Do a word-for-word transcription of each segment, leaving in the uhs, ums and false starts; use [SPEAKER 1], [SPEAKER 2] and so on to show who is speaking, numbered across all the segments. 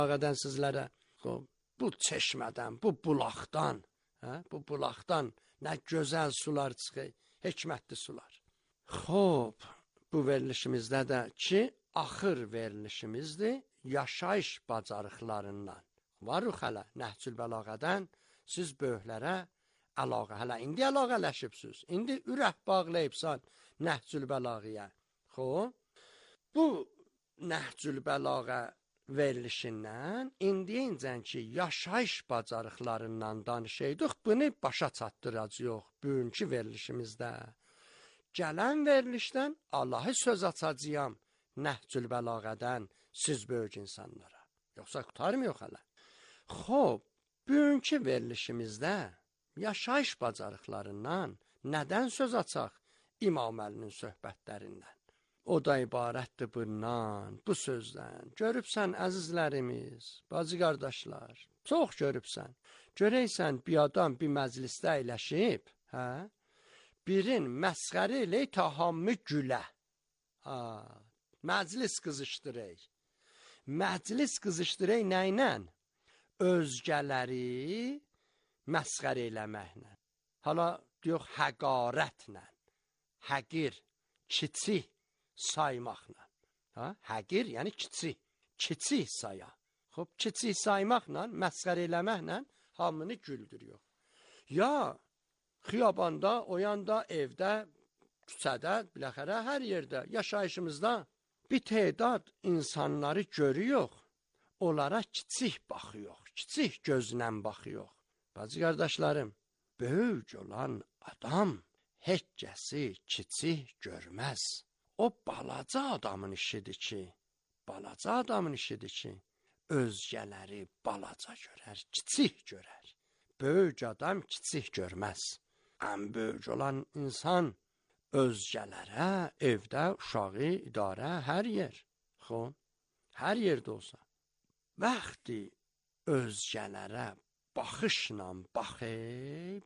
[SPEAKER 1] Bəlağədən sizlərə bu çeşmədən, bu bulaqdan, hə? Bu bulaqdan nə gözəl sular çıxır, hikmətli sular. Xob, bu verilişimizdə də ki, axır verilişimizdir, yaşayış bacarıqlarından. Varuq hələ, Nəhcül Bəlağədən siz böyüklərə əlaqə, hələ indi əlaqələşibsiz, indi ürək bağlayıbsan Nəhcül Bəlağəyə. Xob, bu Nəhcül Bəlağə verilişindən indiyincən ki, yaşayış bacarıqlarından danışaydıq, bunu başa çatdıracaq bugünkü verilişimizdə. Gələn verilişdən Allahı söz açacağım Nəhcül Bəlağədən siz böyük insanlara. Yoxsa qutarmıyor hələ. Xob, bugünkü verilişimizdə yaşayış bacarıqlarından nədən söz açaq? İmam Əlinin söhbətlərindən. O da ibarətdir bundan, bu sözdən. Görübsən əzizlərimiz, bacı qardaşlar, çox görübsən. Görəysən bir adam bir məclisdə əyləşib, hə? Birin məsxəri elə ta hamı gülə. Ha, məclis qızışdırək. Məclis qızışdırək nə ilə? Özgələri məsxəri eləməklə. Hala diyor həqarətlə, həqir, kiçik saymaqla. Ha? Həqir, yəni kiçik, kiçik saya. Xob, kiçik saymaqla, məsxəri eləməklə hamını güldürüyor. Ya xiyabanda, o yanda, evdə, küçədə, biləxərə, hər yerdə, yaşayışımızda bir tədad insanları görüyor, onlara kiçik baxıyor, kiçik gözlə baxıyor. Bacı qardaşlarım, böyük olan adam heç kəsi kiçik görməz. O balaca adamın işidir ki, balaca adamın işidir ki, özgələri balaca görər, kiçik görər. Böyük adam kiçik görməz. Ən böyük olan insan özgələrə, evdə, uşağı, idarə, hər yer. Xo, hər yerdə olsa. Vaxtı özgələrə baxışla baxıb,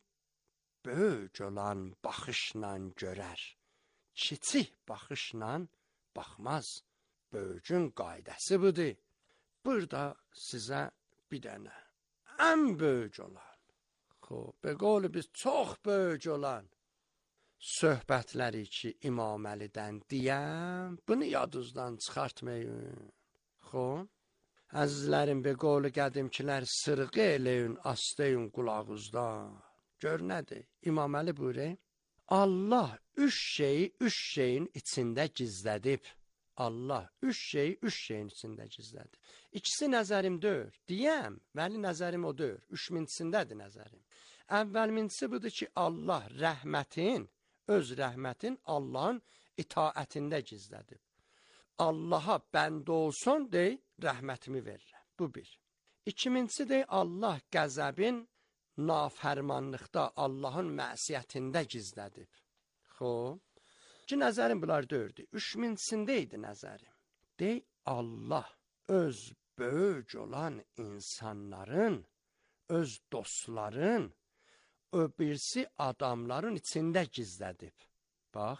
[SPEAKER 1] böyük olan baxışla görər. Kiçik baxışla baxmaz. Böyükün qaydası budur. Burada sizə bir dənə ən böyük olan, xob, bəqolu biz çox böyük olan söhbətləri ki, İmam Əlidən deyəm, bunu yadınızdan çıxartmayın. Xob, əzizlərim, bəqolu qədimkilər sırğı eləyin, astayın qulağınızdan. Gör nədir? İmam Əli buyurur. Allah üç şeyi üç şeyin içində gizlədib. Allah üç şeyi üç şeyin içində gizlədib. İkisi nəzərimdür. Deyəm, vəli nəzərim o deyir. Üç minçisindədir nəzərim. Əvvəl mincisi budur ki, Allah rəhmətin, öz rəhmətin Allahın itaətində gizlədib. Allaha bəndə olsun, dey, rəhmətimi verirəm. Bu bir. İkincisi dey, Allah qəzəbin nafərmanlıqda, Allahın məsiyyətində gizlədib. Xob, ki, nəzərim bunlar dördü. Üç minçisində idi nəzərim. Dey, Allah öz böyük olan insanların, öz dostların, o birisi adamların içində gizlədib. Bax,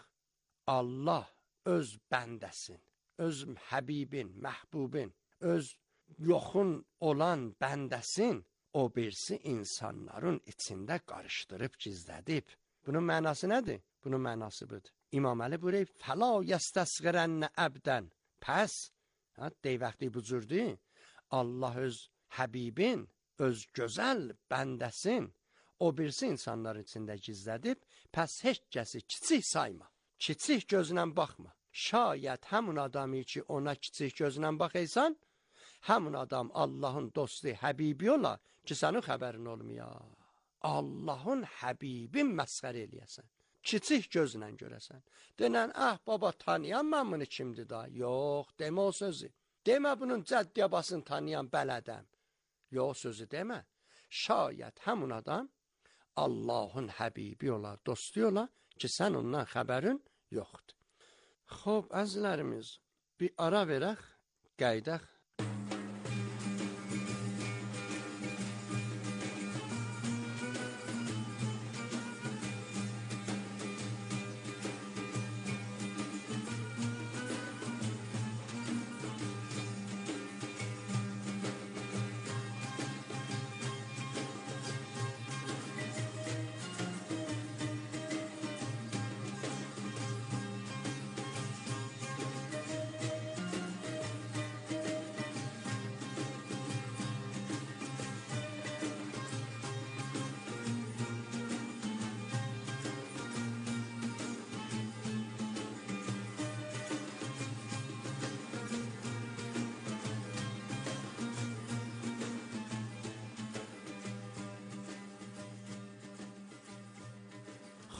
[SPEAKER 1] Allah öz bəndəsin, öz həbibin, məhbubin, öz yoxun olan bəndəsin, o birisi insanların içində qarışdırıb gizlədib. Bunun mənası nədir? Bunun mənası budur. İmam Əli buyurur, fəla yəstəsqirənnə əbdən. Pəs, hə, dey vaxtı bu cürdür, Allah öz həbibin, öz gözəl bəndəsin, o birisi insanların içində gizlədib, pəs heç kəsi kiçik sayma, kiçik gözlə baxma. Şayət həmin adamı ki, ona kiçik gözlə baxaysan, həmin adam Allahın dostu, həbibi ola ki, sənin xəbərin olmaya. Allahın həbibin məsxər eləyəsən. Kiçik gözlə görəsən. Denən, ah baba tanıyan mən bunu kimdir da? Yox, demə o sözü. Demə bunun cəddiyabasını tanıyan bələdəm. Yox sözü demə. Şayət həmin adam Allahın həbibi ola, dostu ola ki, sən ondan xəbərin yoxdur. Xob, əzizlərimiz, bir ara verək, qaydaq.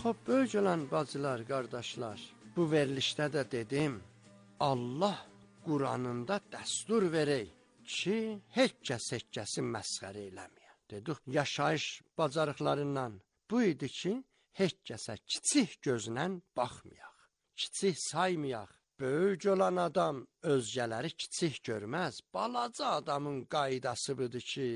[SPEAKER 1] Xoş, böyük olan bacılar, qardaşlar, bu verilişdə də dedim, Allah Quranında dəstur verək ki, heç kəs heç kəsi məsxərə eləməyə. Dedik, yaşayış bacarıqlarından bu idi ki, heç kəsə kiçik gözlə baxmayaq, kiçik saymayaq. Böyük olan adam özgələri kiçik görməz. Balaca adamın qaydası budur ki,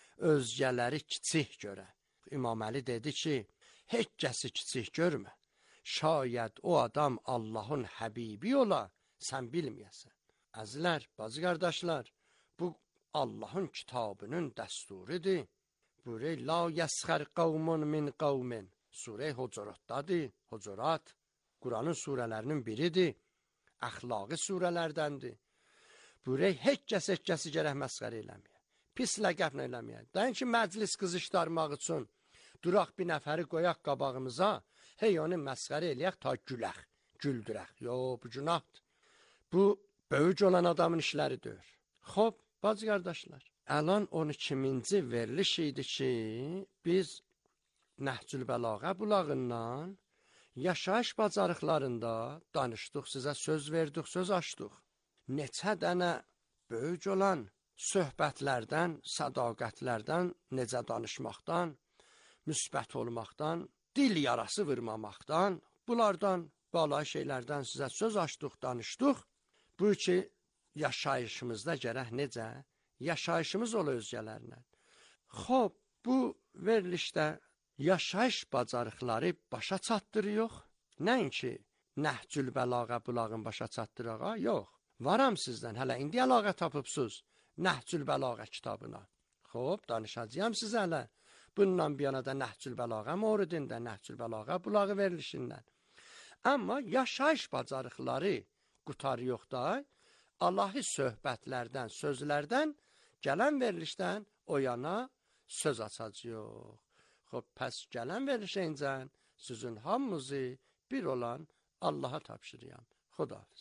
[SPEAKER 1] özgələri kiçik görə. İmam Əli dedi ki, heç kəsi kiçik görmə. Şayət o adam Allahın həbibi ola, sən bilməyəsən. Əzizlər, bacı qardaşlar, bu Allahın kitabının dəsturidir. Buyurur, la yəsxər qavmun min qavmin. Surə Hucuratdadır, Hucurat, Quranın surələrinin biridir. Əxlaqi surələrdəndir. Buyurur, heç kəs heç kəsi gərək məsxərə eləməyə. Pis ləqəblə eləməyə. Dayan ki, məclis qızışdırmaq üçün duraq bir nəfəri qoyaq qabağımıza, hey onu məsxərə eləyək ta gülək, güldürək. Yox, bu günahdır. Bu, böyük olan adamın işləri deyir. Xoş, bacı qardaşlar, əlan on ikinci veriliş idi ki, biz Nəhcül Bəlağə bulağından yaşayış bacarıqlarında danışdıq, sizə söz verdik, söz açdıq. Neçə dənə böyük olan söhbətlərdən, sədaqətlərdən, necə danışmaqdan, müsbət olmaqdan, dil yarası vurmamaqdan, bunlardan, balay şeylərdən sizə söz açdıq, danışdıq. Bu ki, yaşayışımızda gərək necə? Yaşayışımız ol özgələrlə. Xoş, bu verilişdə yaşayış bacarıqları başa çatdırıyor. Nəinki Nəhcül Bəlağə bulağın başa çatdırağa, yox. Varam sizdən, hələ indi əlaqə tapıbsınız Nəhcül Bəlağə kitabına. Xoş, danışacağım sizə hələ. Bundan bir yana da Nəhcül Bəlağə mövridində, Nəhcül Bəlağə bulağı verilişindən. Amma yaşayış bacarıqları qutarıyor da, Allahi söhbətlərdən, sözlərdən, gələn verilişdən o yana söz açacaq. Xoş, pəs gələn verilişincən sizin hamınızı bir olan Allaha tapşırıyam. Xudahafiz.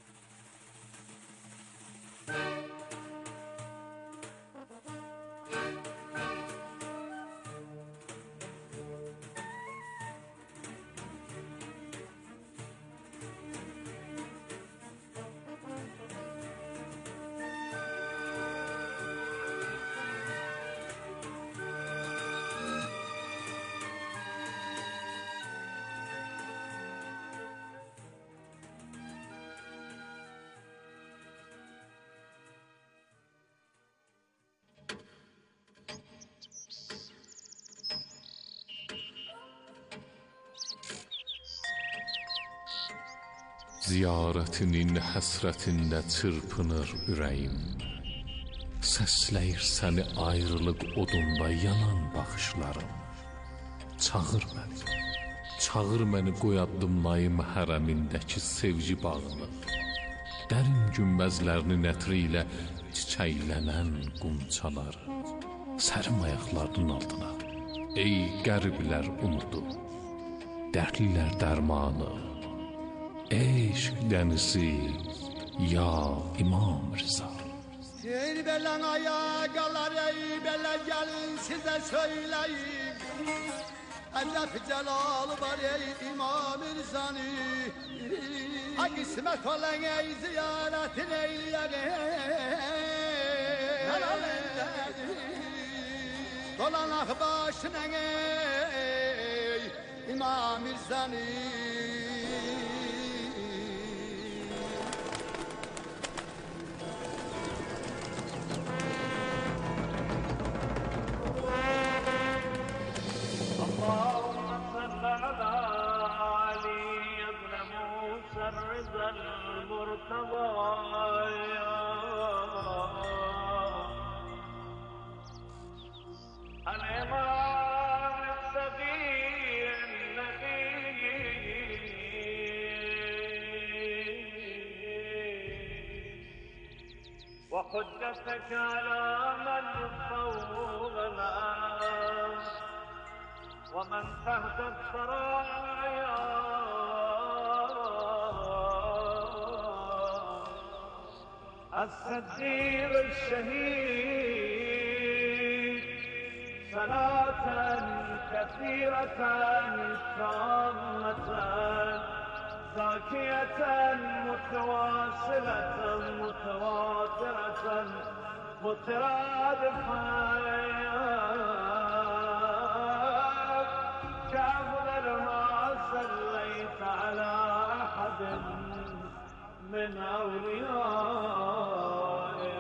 [SPEAKER 2] Ziyarətinin həsrətində çırpınır ürəyim. Səsləyir səni ayrılıq odunda yanan baxışlarım. Çağır məni, çağır məni qoy addımlayım hərəmindəki sevgi bağını. Dərin günbəzlərinin ətri ilə çiçəklənən qumçaları. Sərim ayaqlarının altına, ey qəriblər umudu, dərdlilər dərmanı. Eşq dənizi, ya İmam Rıza.
[SPEAKER 3] Ey belən ayaqalar, ey belə gəlin sizə söyləyim. Ədəf cəlalı var ey İmam Rızanı. Ha qismət olan ey ziyarətin eyləyək. Dolanaq başına ey İmam Rızanı.
[SPEAKER 4] اللهم صل على علي بن موسى الرضا المرتضى الإمام السفي النبي وحجتك على من فوق الأرض ومن تحت الثرايا الصديق الشهيد صلاة كثيرة شامة زاكية متواصلة متواترة مترادفة كأفضل ما صليت على أحد من أوليائه.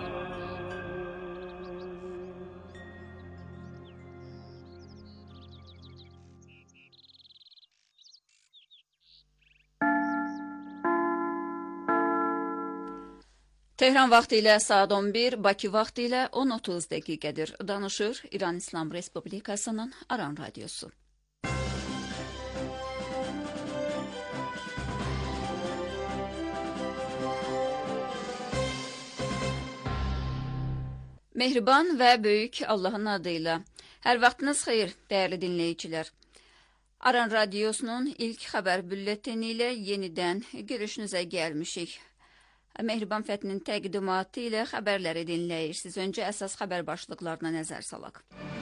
[SPEAKER 5] Tehran vaxtı ilə saat on bir, Bakı vaxtı ilə on otuz dəqiqədir. Danışır İran İslam Respublikasının Aran Radyosu. Mehriban və böyük Allahın adıyla. Hər vaxtınız xeyir, dəyərli dinləyicilər. Aran Radyosu'nun ilk xəbər bülleteni ilə yenidən görüşünüzə gəlmişik. Mehriban Fətinin təqdimatı ilə xəbərləri dinləyirsiniz. Öncə əsas xəbər başlıqlarına nəzər salaq.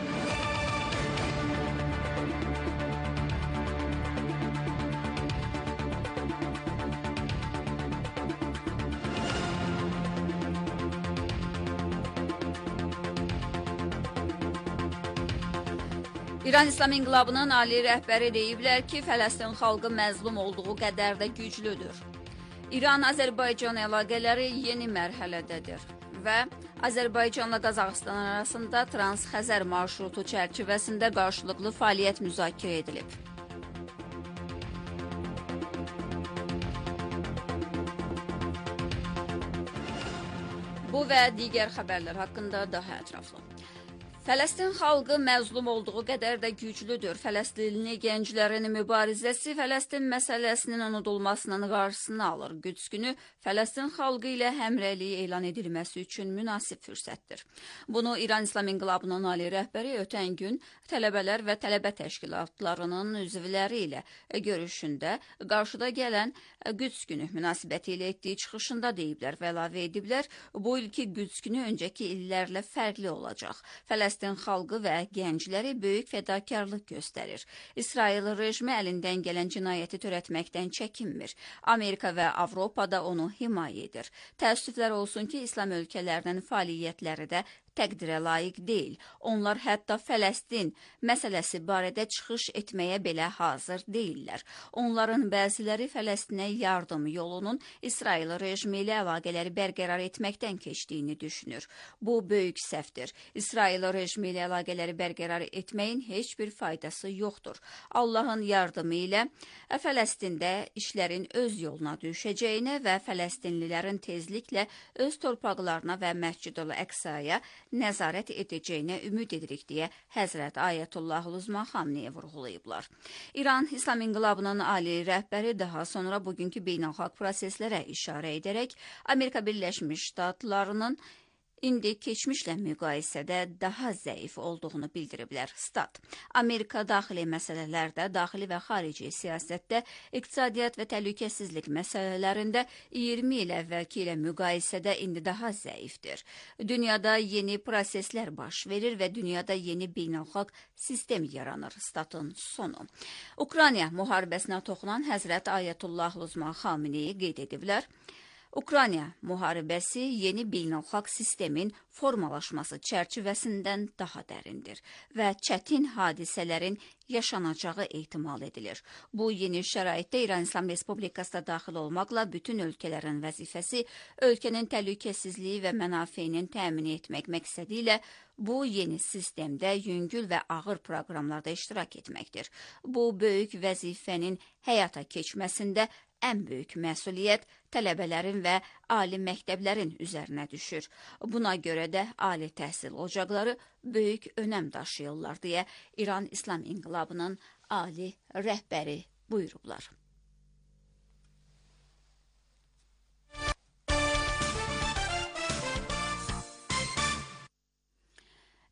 [SPEAKER 5] İran İslam İnqilabının ali rəhbəri deyiblər ki, Fələstin xalqı məzlum olduğu qədər də güclüdür. İran-Azərbaycan əlaqələri yeni mərhələdədir və Azərbaycanla Qazaxıstan arasında Trans-Xəzər marşrutu çərçivəsində qarşılıqlı fəaliyyət müzakirə edilib. Bu və digər xəbərlər haqqında daha ətraflı. Fələstin xalqı məzlum olduğu qədər də güclüdür. Fələstinli gənclərin mübarizəsi Fələstin məsələsinin unudulmasının qarşısını alır. Qüds günü Fələstin xalqı ilə həmrəyliyi elan edilməsi üçün münasib fürsətdir. Bunu İran İslam İnqilabının ali rəhbəri ötən gün tələbələr və tələbə təşkilatlarının üzvləri ilə görüşündə qarşıda gələn Qüds günü münasibəti ilə etdiyi çıxışında deyiblər və əlavə ediblər. Bu ilki Qüds günü öncəki illərlə fərqli olacaq. Fələstin Fələstin xalqı və gəncləri böyük fədakarlıq göstərir. İsrail rejimi əlindən gələn cinayəti törətməkdən çəkinmir. Amerika və Avropa da onu himayə edir. Təəssüflər olsun ki, İslam ölkələrinin fəaliyyətləri də təqdirə layiq deyil. Onlar hətta Fələstin məsələsi barədə çıxış etməyə belə hazır deyillər. Onların bəziləri Fələstinə yardım yolunun İsrail rejimi ilə əlaqələri bərqərar etməkdən keçdiyini düşünür. Bu böyük səhvdir. İsrail rejimi ilə əlaqələri bərqərar etməyin heç bir faydası yoxdur. Allahın yardımı ilə Fələstində işlərin öz yoluna düşəcəyinə və Fələstinlilərin tezliklə öz torpaqlarına və Məscid-ül-Əqsaya nəzarət edəcəyinə ümid edirik deyə Həzrət Ayətullah Uzma Xamneyə vurğulayıblar. İran İslam İnqilabının ali rəhbəri daha sonra bugünkü beynəlxalq proseslərə işarə edərək Amerika Birləşmiş Ştatlarının indi keçmişlə müqayisədə daha zəif olduğunu bildiriblər. Stat. Amerika daxili məsələlərdə, daxili və xarici siyasətdə, iqtisadiyyat və təhlükəsizlik məsələlərində iyirmi il əvvəlki ilə müqayisədə indi daha zəifdir. Dünyada yeni proseslər baş verir və dünyada yeni beynəlxalq sistem yaranır. Statın sonu. Ukrayna müharibəsinə toxunan Həzrət Ayətullah Uzma Xamneyi qeyd ediblər. Ukrayna müharibəsi yeni beynəlxalq sistemin formalaşması çərçivəsindən daha dərindir və çətin hadisələrin yaşanacağı ehtimal edilir. Bu yeni şəraitdə İran İslam Respublikasına daxil olmaqla bütün ölkələrin vəzifəsi ölkənin təhlükəsizliyi və mənafeyinin təmin etmək məqsədi ilə bu yeni sistemdə yüngül və ağır proqramlarda iştirak etməkdir. Bu böyük vəzifənin həyata keçməsində ən böyük məsuliyyət tələbələrin və ali məktəblərin üzərinə düşür. Buna görə də ali təhsil ocaqları böyük önəm daşıyırlar deyə İran İslam İnqilabının ali rəhbəri buyurublar.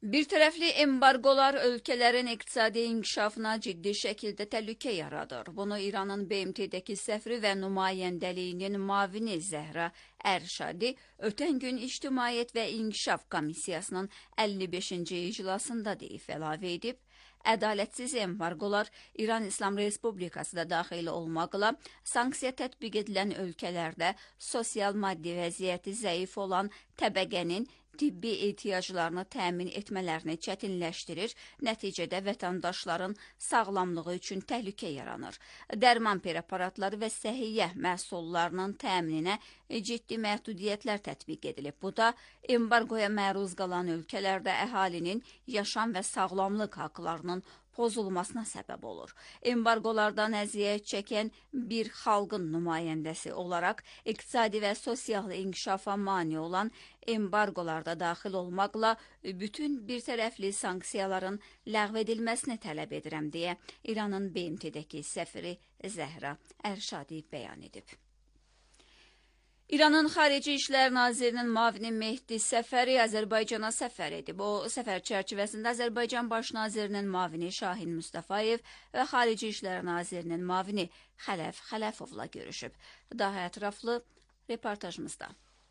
[SPEAKER 5] Bir tərəfli embargolar ölkələrin iqtisadi inkişafına ciddi şəkildə təhlükə yaradır. Bunu İranın B M T-dəki səfiri və nümayəndəliyinin müavini Zəhra Ərşadi ötən gün İctimaiyyət və İnkişaf Komissiyasının əlli beşinci iclasında deyib, əlavə edib. Ədalətsiz embargolar İran İslam Respublikası da daxil olmaqla sanksiya tətbiq edilən ölkələrdə sosial maddi vəziyyəti zəif olan təbəqənin tibbi ehtiyaclarını təmin etmələrini çətinləşdirir, nəticədə vətəndaşların sağlamlığı üçün təhlükə yaranır. Dərman preparatları və səhiyyə məhsullarının təmininə ciddi məhdudiyyətlər tətbiq edilib. Bu da embargoya məruz qalan ölkələrdə əhalinin yaşam və sağlamlıq haqlarının pozulmasına səbəb olur. Embargolardan əziyyət çəkən bir xalqın nümayəndəsi olaraq iqtisadi və sosial inkişafa mane olan embargolarda daxil olmaqla bütün bir tərəfli sanksiyaların ləğv edilməsini tələb edirəm deyə İranın B M T-dəki səfiri Zəhra Ərşadi bəyan edib. İranın Xarici İşlər Nazirinin müavini Mehdi Səfəri Azərbaycana səfər edib. O səfər çərçivəsində Azərbaycan Baş Nazirinin müavini Şahin Mustafayev və Xarici İşlər Nazirinin müavini Xələf Xələfovla görüşüb. Daha ətraflı reportajımızda.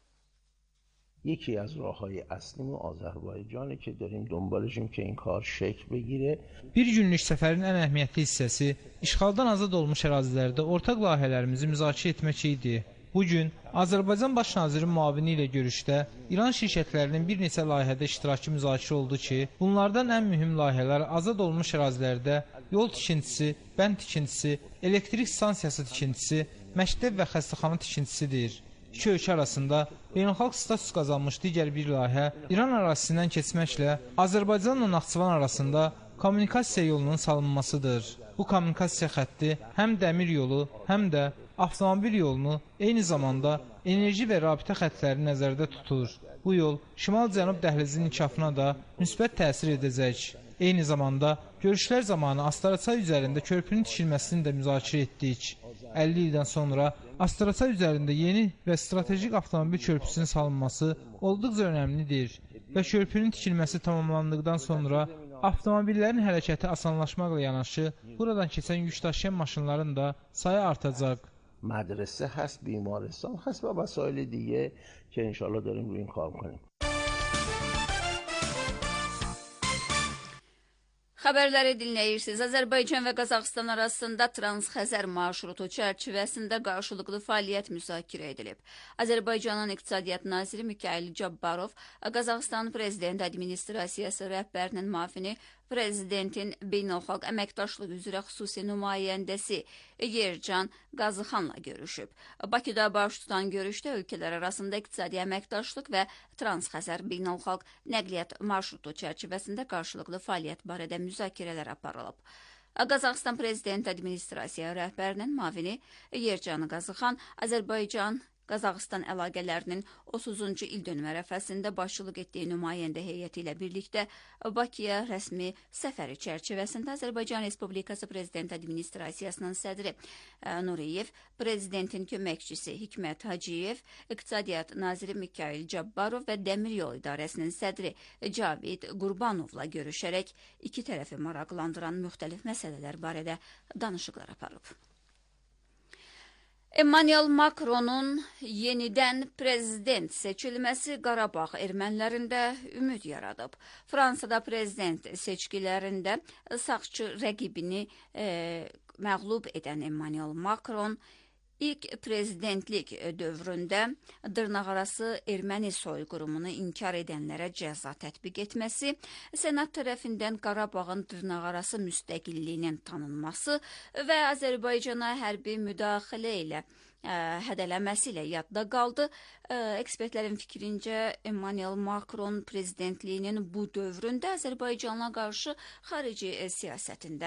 [SPEAKER 6] یکی از راه‌های اصلی ما آذربایجانه که داریم دنبالشیم که این کار şekil بگیره.
[SPEAKER 7] Bir günlük səfərin ən əhəmiyyətli hissəsi işğaldan azad olmuş ərazilərdə ortaq layihələrimizi müzakirə etmək idi. Bu gün Azərbaycan Baş Naziri müavini ilə görüşdə İran şirkətlərinin bir neçə layihədə iştirakı müzakirə oldu ki, bunlardan ən mühüm layihələr azad olmuş ərazilərdə yol tikintisi, bənd tikintisi, elektrik stansiyası tikintisi, məktəb və xəstəxana tikintisidir. İki ölkə arasında beynəlxalq status qazanmış digər bir layihə İran ərazisindən keçməklə Azərbaycanla Naxçıvan arasında kommunikasiya yolunun salınmasıdır. Bu kommunikasiya xətti həm dəmir yolu, həm də avtomobil yolunu, eyni zamanda enerji və rabitə xəttlərini nəzərdə tutur. Bu yol şimal-cənub dəhlizinin inkişafına da müsbət təsir edəcək. Eyni zamanda görüşlər zamanı Astaraçay üzərində körpünün tikilməsini də müzakirə etdik. əlli ildən sonra Astaraçay üzərində yeni və strateji avtomobil körpüsünün salınması olduqca önəmlidir və körpünün tikilməsi tamamlandıqdan sonra avtomobillərin hərəkəti asanlaşmaqla yanaşı, buradan keçən yük daşıyan maşınların da sayı artacaq.
[SPEAKER 6] مدرسه هست، بیمارستان هست و وسایل دیگه که انشالله داریم روی این کار کنیم.
[SPEAKER 5] Xəbərləri dinləyirsiniz. Azərbaycan və Qazaxıstan arasında Trans-Xəzər marşrutu çərçivəsində qarşılıqlı fəaliyyət müzakirə edilib. Azərbaycanın İqtisadiyyat Naziri Mikayıl Cabbarov, Qazaxıstan Prezident Administrasiyası rəhbərinin müavini, Prezidentin Beynəlxalq Əməkdaşlıq üzrə xüsusi nümayəndəsi Yercan Qazıxanla görüşüb. Bakıda baş tutan görüşdə ölkələr arasında iqtisadi əməkdaşlıq və Trans-Xəzər beynəlxalq nəqliyyat marşrutu çərçivəsində qarşılıqlı fəaliyyət barədə müzakirələr aparılıb. Qazaxıstan Prezident Administrasiya rəhbərinin müavini Yercan Qazıxan Azərbaycan Qazaxıstan əlaqələrinin otuzuncu ildönümü ərəfəsində başçılıq etdiyi nümayəndə heyəti ilə birlikdə Bakıya rəsmi səfəri çərçivəsində Azərbaycan Respublikası Prezident Administrasiyasının sədri Nuriyev, Prezidentin köməkçisi Hikmət Hacıyev, İqtisadiyyat Naziri Mikayıl Cabbarov və Dəmir Yol İdarəsinin sədri Cavid Qurbanovla görüşərək iki tərəfi maraqlandıran müxtəlif məsələlər barədə danışıqlar aparıb. Emmanuel Macron'un yenidən prezident seçilməsi Qarabağ ermənilərində ümid yaradıb. Fransada prezident seçkilərində sağçı rəqibini e, məğlub edən Emmanuel Macron İlk prezidentlik dövründə dırnaqarası erməni soyqırımını inkar edənlərə cəza tətbiq etməsi, Senat tərəfindən Qarabağın dırnaqarası müstəqilliyinin tanınması və Azərbaycana hərbi müdaxilə ilə ə, hədələməsi ilə yadda qaldı. Ə, ekspertlərin fikrincə Emmanuel Macron prezidentliyinin bu dövründə Azərbaycana qarşı xarici siyasətində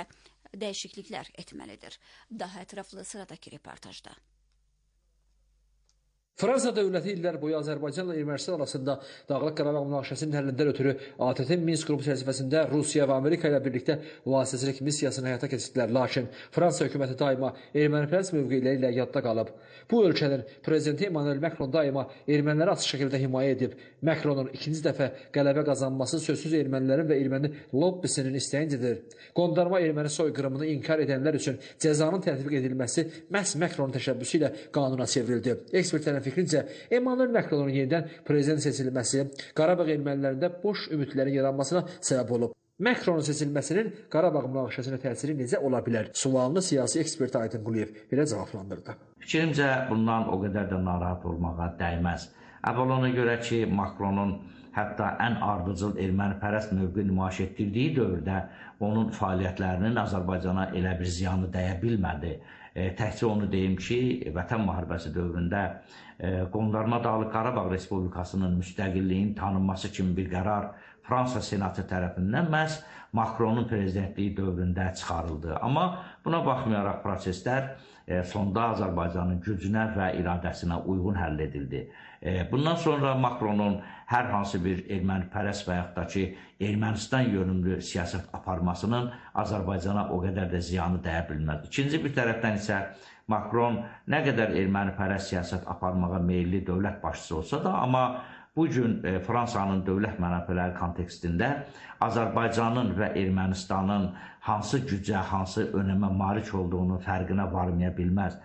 [SPEAKER 5] dəyişikliklər etməlidir. Daha ətraflı sıradakı reportajda.
[SPEAKER 8] Fransa dövləti illər boyu Azərbaycanla Ermənistan arasında Dağlıq Qarabağ münaqişəsinin həllindən ötürü A T T Minsk qrupu çərçivəsində Rusiya və Amerika ilə birlikdə vasitəçilik missiyasını həyata keçirdilər. Lakin Fransa hökuməti daima ermənipərəst mövqeləri ilə yadda qalıb. Bu ölkənin prezidenti Emmanuel Macron daima erməniləri açıq şəkildə himayə edib. Macronun ikinci dəfə qələbə qazanması sözsüz ermənilərin və erməni lobbisinin istəyincidir. Qondarma erməni soyqırımını inkar edənlər üçün cəzanın tətbiq edilməsi məhz Macronun təşəbbüsü ilə qanuna çevrildi. Ekspertlərin fikrincə, Emmanuel Macronun yenidən prezident seçilməsi Qarabağ ermənilərində boş ümidlərin yaranmasına səbəb olub. Macronun seçilməsinin Qarabağ münaqişəsinə təsiri necə ola bilər? Sualını siyasi ekspert Aydın Quliyev belə cavablandırdı.
[SPEAKER 9] Fikrimcə, bundan o qədər də narahat olmağa dəyməz. Əvvəl ona görə ki, Macronun hətta ən ardıcıl ermənipərəst mövqe nümayiş etdirdiyi dövrdə onun fəaliyyətlərinin Azərbaycana elə bir ziyanı dəyə bilmədi. E, təkcə onu deyim ki, Vətən müharibəsi dövründə e, Qondarma Dağlıq Qarabağ Respublikasının müstəqilliyinin tanınması kimi bir qərar Fransa Senatı tərəfindən məhz Macronun prezidentliyi dövründə çıxarıldı. Amma buna baxmayaraq proseslər e, sonda Azərbaycanın gücünə və iradəsinə uyğun həll edildi. E, bundan sonra Macronun hər hansı bir ermənipərəst və yaxud da ki, Ermənistan yönümlü siyasət aparmasının Azərbaycana o qədər də ziyanı dəyə bilməz. İkinci bir tərəfdən isə Macron nə qədər ermənipərəst siyasət aparmağa meyilli dövlət başçısı olsa da, amma bugün e, Fransanın dövlət mənafeləri kontekstində Azərbaycanın və Ermənistanın hansı gücə, hansı önəmə malik olduğunu fərqinə varmaya bilməz.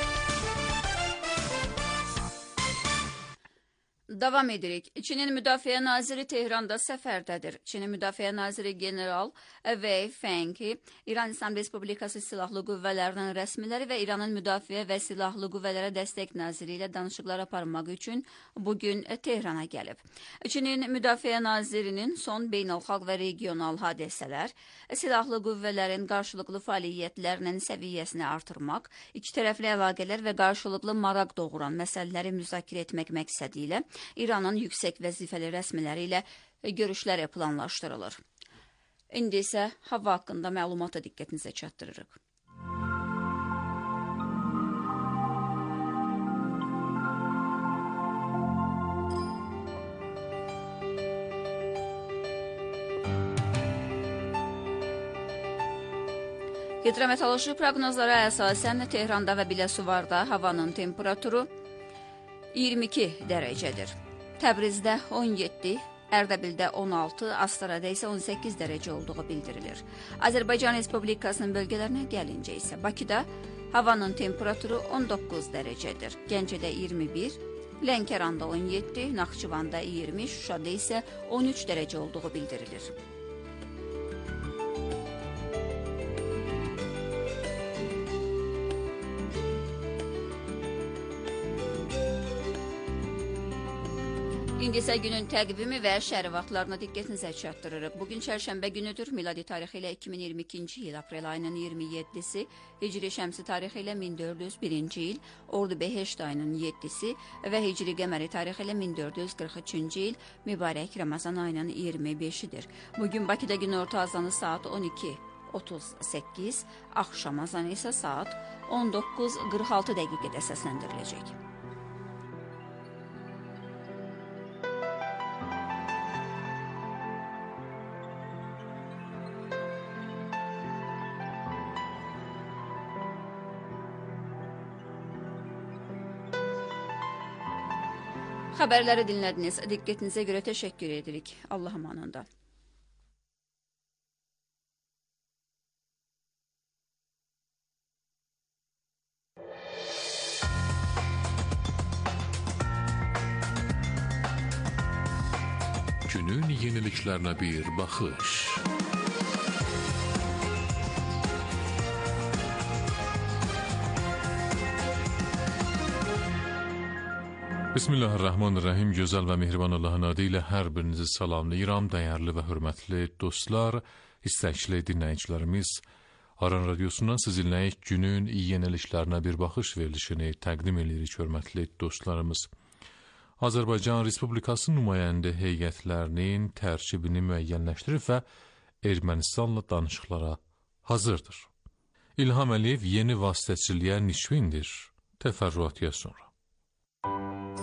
[SPEAKER 5] Davam edirik. Çinin Müdafiə Naziri Tehranda səfərdədir. Çinin Müdafiə Naziri General Wei Fenghi, İran İslam Respublikası Silahlı Qüvvələrinin rəsmiləri və İranın Müdafiə və Silahlı Qüvvələrə Dəstək Naziri ilə danışıqlar aparmaq üçün bugün Tehrana gəlib. Çinin Müdafiə Nazirinin son beynəlxalq və regional hadisələr, silahlı qüvvələrin qarşılıqlı fəaliyyətlərinin səviyyəsini artırmaq, iki tərəfli əlaqələr və qarşılıqlı maraq doğuran məsələləri müzakirə etmək məqsədi ilə İranın yüksək vəzifəli rəsmiləri ilə görüşləri planlaşdırılır. İndi isə hava haqqında məlumata diqqətinizə çatdırırıq. Hidrometeoroloji proqnozlara əsasən Tehranda və Biləsuvarda havanın temperaturu iyirmi iki dərəcədir. Təbrizdə on yeddi, Ərdəbildə on altı, Astarada isə on səkkiz dərəcə olduğu bildirilir. Azərbaycan Respublikasının bölgələrinə gəlincə isə Bakıda havanın temperaturu on doqquz dərəcədir. Gəncədə iyirmi bir, Lənkəranda on yeddi, Naxçıvanda iyirmi, Şuşada isə on üç dərəcə olduğu bildirilir. İndi isə günün təqvimi və şəhər vaxtlarına diqqətinizə çatdırırıq. Bugün çərşənbə günüdür. Miladi tarixi ilə iki min iyirmi ikinci il aprel ayının iyirmi yeddisi, Hicri şəmsi tarixi ilə min dörd yüz birinci il, Ordu Behişt ayının yeddisi və Hicri qəməri tarixi ilə min dörd yüz qırx üçüncü il, mübarək Ramazan ayının iyirmi beşidir. Bugün Bakıda günorta azanı saat on iki otuz səkkiz, axşam azanı isə saat on doqquz qırx altı dəqiqədə səsləndiriləcək. Xəbərləri dinlədiniz. Diqqətinizə görə təşəkkür edirik. Allah amanında.
[SPEAKER 2] Günün yeniliklərinə bir baxış. Bismillahirrahmanirrahim. Gözəl və mehriban Allahın adı ilə hər birinizi salamlayıram. Dəyərli və hörmətli dostlar, istəkli dinləyicilərimiz, Aran Radiosundan sizinləyik günün yeniliklərinə bir baxış verilişini təqdim edirik, hörmətli dostlarımız. Azərbaycan Respublikası nümayəndə heyətlərinin tərkibini müəyyənləşdirib və Ermənistanla danışıqlara hazırdır. İlham Əliyev yeni vasitəçiliyə nişvindir. Təfərrüatıya sonra.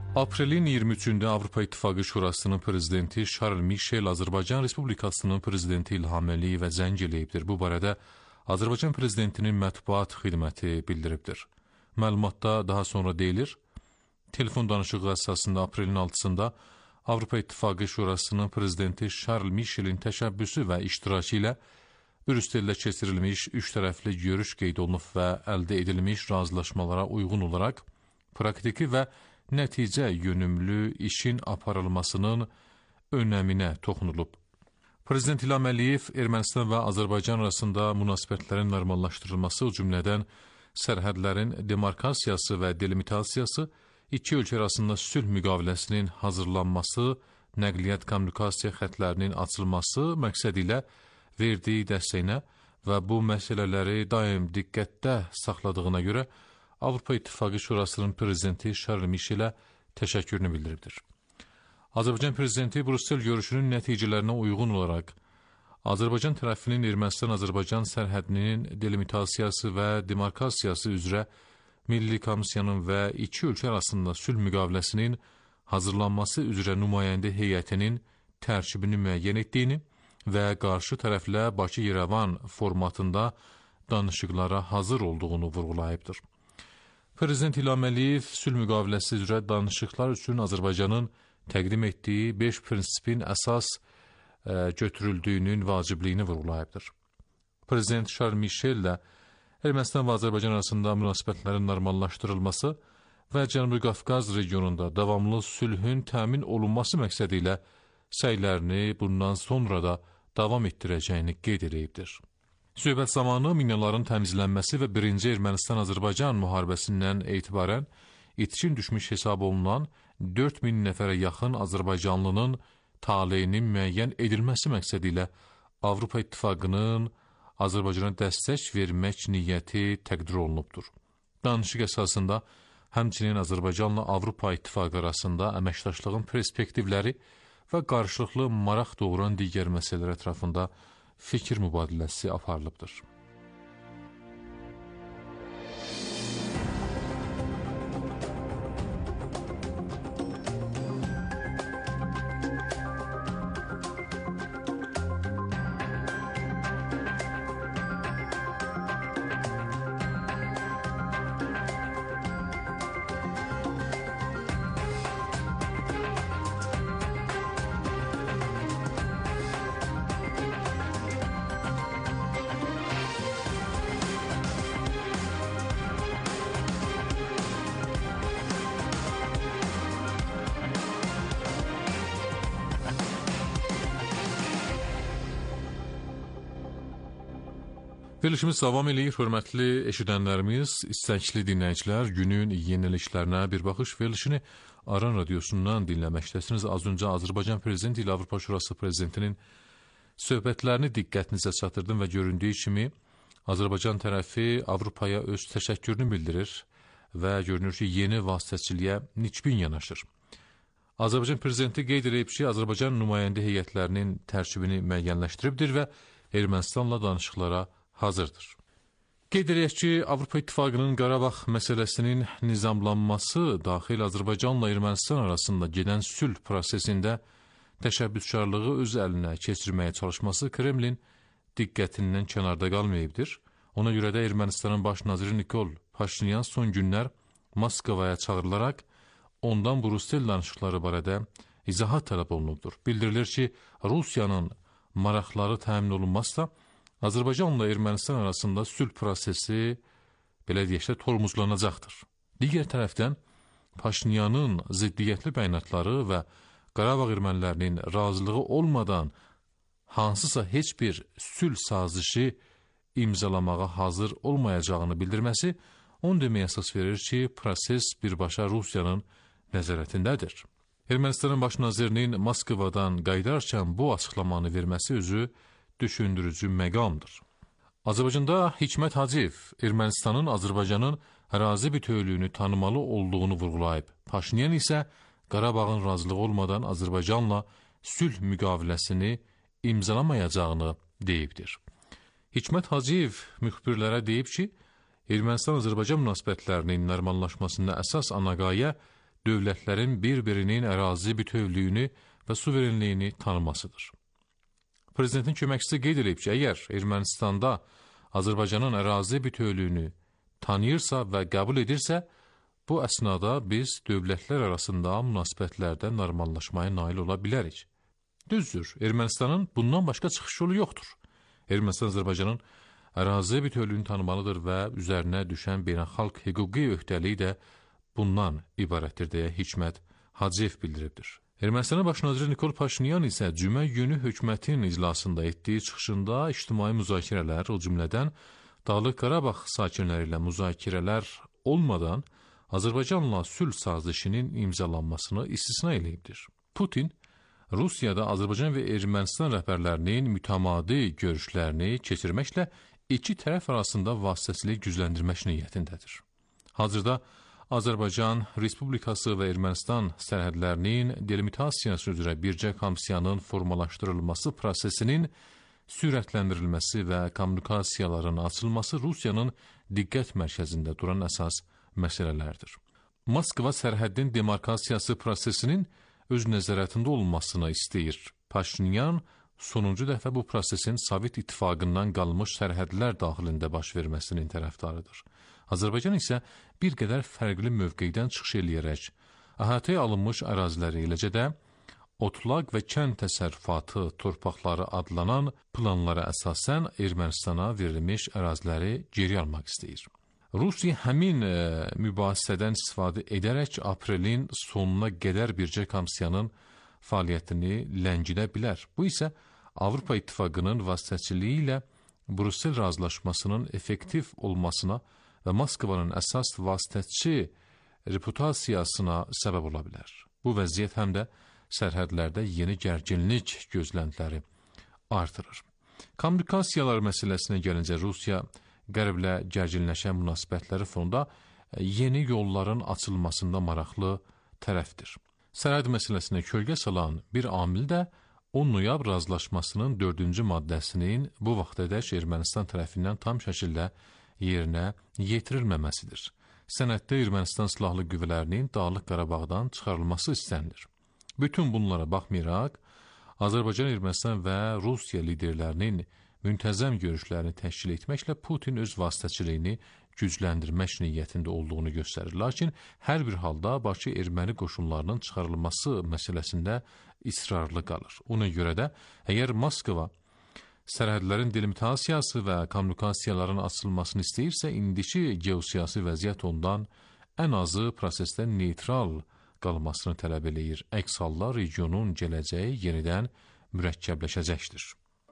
[SPEAKER 2] Aprelin iyirmi üçündə Avropa İttifaqı Şurasının prezidenti Şarl Mişel Azərbaycan Respublikasının prezidenti İlham Əliyevə zəng eləyibdir. Bu barədə Azərbaycan prezidentinin mətbuat xidməti bildiribdir. Məlumatda daha sonra deyilir, telefon danışığı əsasında aprelin altısında Avropa İttifaqı Şurasının prezidenti Şarl Mişelin təşəbbüsü və iştirakı ilə Brüsseldə keçirilmiş üç tərəfli görüş qeyd olunub və əldə edilmiş razılaşmalara uyğun olaraq praktiki və nəticə yönümlü işin aparılmasının önəminə toxunulub. Prezident İlham Əliyev Ermənistan və Azərbaycan arasında münasibətlərin normallaşdırılması, o cümlədən sərhədlərin demarkasiyası və delimitasiyası, iki ölkə arasında sülh müqaviləsinin hazırlanması, nəqliyyat kommunikasiya xətlərinin açılması məqsədi ilə verdiyi dəstəyinə və bu məsələləri daim diqqətdə saxladığına görə Avropa İttifaqı Şurasının prezidenti Şarl Mişelə təşəkkürünü bildiribdir. Azərbaycan prezidenti Brüssel görüşünün nəticələrinə uyğun olaraq Azərbaycan tərəfinin Ermənistan-Azərbaycan sərhədinin delimitasiyası və demarkasiyası üzrə Milli Komissiyanın və iki ölkə arasında sülh müqaviləsinin hazırlanması üzrə nümayəndə heyətinin tərkibini müəyyən etdiyini və qarşı tərəflə Bakı-Yerevan formatında danışıqlara hazır olduğunu vurğulayıbdır. Prezident İlham Əliyev sülh müqaviləsi üzrə danışıqlar üçün Azərbaycanın təqdim etdiyi beş prinsipin əsas ə, götürüldüyünün vacibliyini vurğulayıbdır. Prezident Şarl Mişel də Ermənistan və Azərbaycan arasında münasibətlərin normallaşdırılması və Cənubi Qafqaz regionunda davamlı sülhün təmin olunması məqsədi ilə səylərini bundan sonra da davam etdirəcəyini qeyd edibdir. Söhbət zamanı minaların təmizlənməsi və birinci Ermənistan-Azərbaycan müharibəsindən etibarən itkin düşmüş hesab olunan dörd min nəfərə yaxın Azərbaycanlının taleyinin müəyyən edilməsi məqsədi ilə Avropa İttifaqının Azərbaycana dəstək vermək niyyəti təqdir olunubdur. Danışıq əsasında həmçinin Azərbaycanla Avropa İttifaqı arasında əməkdaşlığın perspektivləri və qarşılıqlı maraq doğuran digər məsələlər ətrafında fikir mübadiləsi aparılıbdır. Verilişimiz davam edir, hörmətli eşidənlərimiz, istəkli dinləyicilər, günün yeniliklərinə bir baxış verilişini Aran Radiosundan dinləməkdəsiniz. Az öncə Azərbaycan Prezidenti ilə Avropa Şurası Prezidentinin söhbətlərini diqqətinizə çatdırdım və göründüyü kimi Azərbaycan tərəfi Avropaya öz təşəkkürünü bildirir və görünür ki, yeni vasitəçiliyə nikbin yanaşır. Azərbaycan Prezidenti qeyd edib ki, Azərbaycan nümayəndə heyətlərinin tərkibini müəyyənləşdiribdir və Ermənistanla danışıqlara hazırdır. Qeyd edək ki, Avropa İttifaqının Qarabağ məsələsinin nizamlanması daxil Azərbaycanla Ermənistan arasında gedən sülh prosesində təşəbbüskarlığı öz əlinə keçirməyə çalışması Kremlin diqqətindən kənarda qalmayıbdır. Ona görə də Ermənistanın baş naziri Nikol Paşinyan son günlər Moskvaya çağırılaraq ondan Brüssel danışıqları barədə izahat tələb olunubdur. Bildirilir ki, Rusiyanın maraqları təmin olunmazsa, Azərbaycanla Ermənistan arasında sülh prosesi, belə deyək də, tormuzlanacaqdır. Digər tərəfdən, Paşinyanın ziddiyyətli bəyanatları və Qarabağ ermənilərinin razılığı olmadan hansısa heç bir sülh sazişi imzalamağa hazır olmayacağını bildirməsi, onu deməyə əsas verir ki, proses birbaşa Rusiyanın nəzarətindədir. Ermənistanın baş nazirinin Moskvadan qayıdarkən bu açıqlamanı verməsi özü düşündürücü məqamdır. Azərbaycanda Hikmət Hacıyev Ermənistanın Azərbaycanın ərazi bütövlüyünü tanımalı olduğunu vurğulayıb. Paşinyan isə Qarabağın razılığı olmadan Azərbaycanla sülh müqaviləsini imzalamayacağını deyibdir. Hikmət Hacıyev müxbirlərə deyib ki, Ermənistan-Azərbaycan münasibətlərinin normallaşmasında əsas anaqayə dövlətlərin bir-birinin ərazi bütövlüyünü və suverenliyini tanımasıdır. Prezidentin köməkçisi qeyd edib ki, əgər Ermənistanda Azərbaycanın ərazi bütövlüyünü tanıyırsa və qəbul edirsə, bu əsnada biz dövlətlər arasında münasibətlərdə normallaşmaya nail ola bilərik. Düzdür, Ermənistanın bundan başqa çıxış yolu yoxdur. Ermənistan Azərbaycanın ərazi bütövlüyünü tanımalıdır və üzərinə düşən beynəlxalq hüquqi öhdəliyi də bundan ibarətdir deyə Hikmət Hacıyev bildiribdir. Ermənistanın baş naziri Nikol Paşinyan isə cümə günü hökumətin iclasında etdiyi çıxışında ictimai müzakirələr, o cümlədən Dağlıq Qarabağ sakinləri ilə müzakirələr olmadan Azərbaycanla sülh sazişinin imzalanmasını istisna eləyibdir. Putin, Rusiyada Azərbaycan və Ermənistan rəhbərlərinin mütəmadi görüşlərini keçirməklə iki tərəf arasında vasitəsilik gücləndirmək niyyətindədir. Hazırda Azərbaycan Respublikası və Ermənistan sərhədlərinin delimitasiyası üzrə bircə komissiyanın formalaşdırılması prosesinin sürətləndirilməsi və kommunikasiyaların açılması Rusiyanın diqqət mərkəzində duran əsas məsələlərdir. Moskva sərhəddin demarkasiyası prosesinin öz nəzarətində olmasını istəyir. Paşinyan sonuncu dəfə bu prosesin Sovet İttifaqından qalmış sərhədlər daxilində baş verməsinin tərəfdarıdır. Azərbaycan isə bir qədər fərqli mövqeydən çıxış eləyərək, əhatəyə alınmış əraziləri, eləcə də otlaq və kənd təsərrüfatı torpaqları adlanan planlara əsasən Ermənistana verilmiş əraziləri geri almaq istəyir. Rusiya həmin e, mübahisədən istifadə edərək aprelin sonuna qədər bircə komissiyanın fəaliyyətini ləngidə bilər. Bu isə Avropa İttifaqının vasitəçiliyi ilə Brüssel razılaşmasının effektiv olmasına və Moskvanın əsas vasitəçi reputasiyasına səbəb ola bilər. Bu vəziyyət həm də sərhədlərdə yeni gərginlik gözləntiləri artırır. Kommunikasiyalar məsələsinə gəlincə Rusiya Qərblə gərginləşən münasibətləri fonunda yeni yolların açılmasında maraqlı tərəfdir. Sərhəd məsələsinə kölgə salan bir amil də on noyabr razılaşmasının dördüncü maddəsinin bu vaxtadək Ermənistan tərəfindən tam şəkildə yerinə yetirilməməsidir. Sənəddə Ermənistan silahlı qüvvələrinin Dağlıq Qarabağdan çıxarılması istənilir. Bütün bunlara baxmayaraq, Azərbaycan, Ermənistan və Rusiya liderlərinin müntəzəm görüşlərini təşkil etməklə Putin öz vasitəçiliyini gücləndirmək niyyətində olduğunu göstərir. Lakin hər bir halda Bakı erməni qoşunlarının çıxarılması məsələsində israrlı qalır. Ona görə də əgər Moskva sərhədlərin delimitasiyası və kommunikasiyaların açılmasını istəyirsə, indiki geosiyasi vəziyyət ondan ən azı prosesdə neytral qalmasını tələb eləyir. Əks halda regionun gələcəyi yenidən mürəkkəbləşəcəkdir.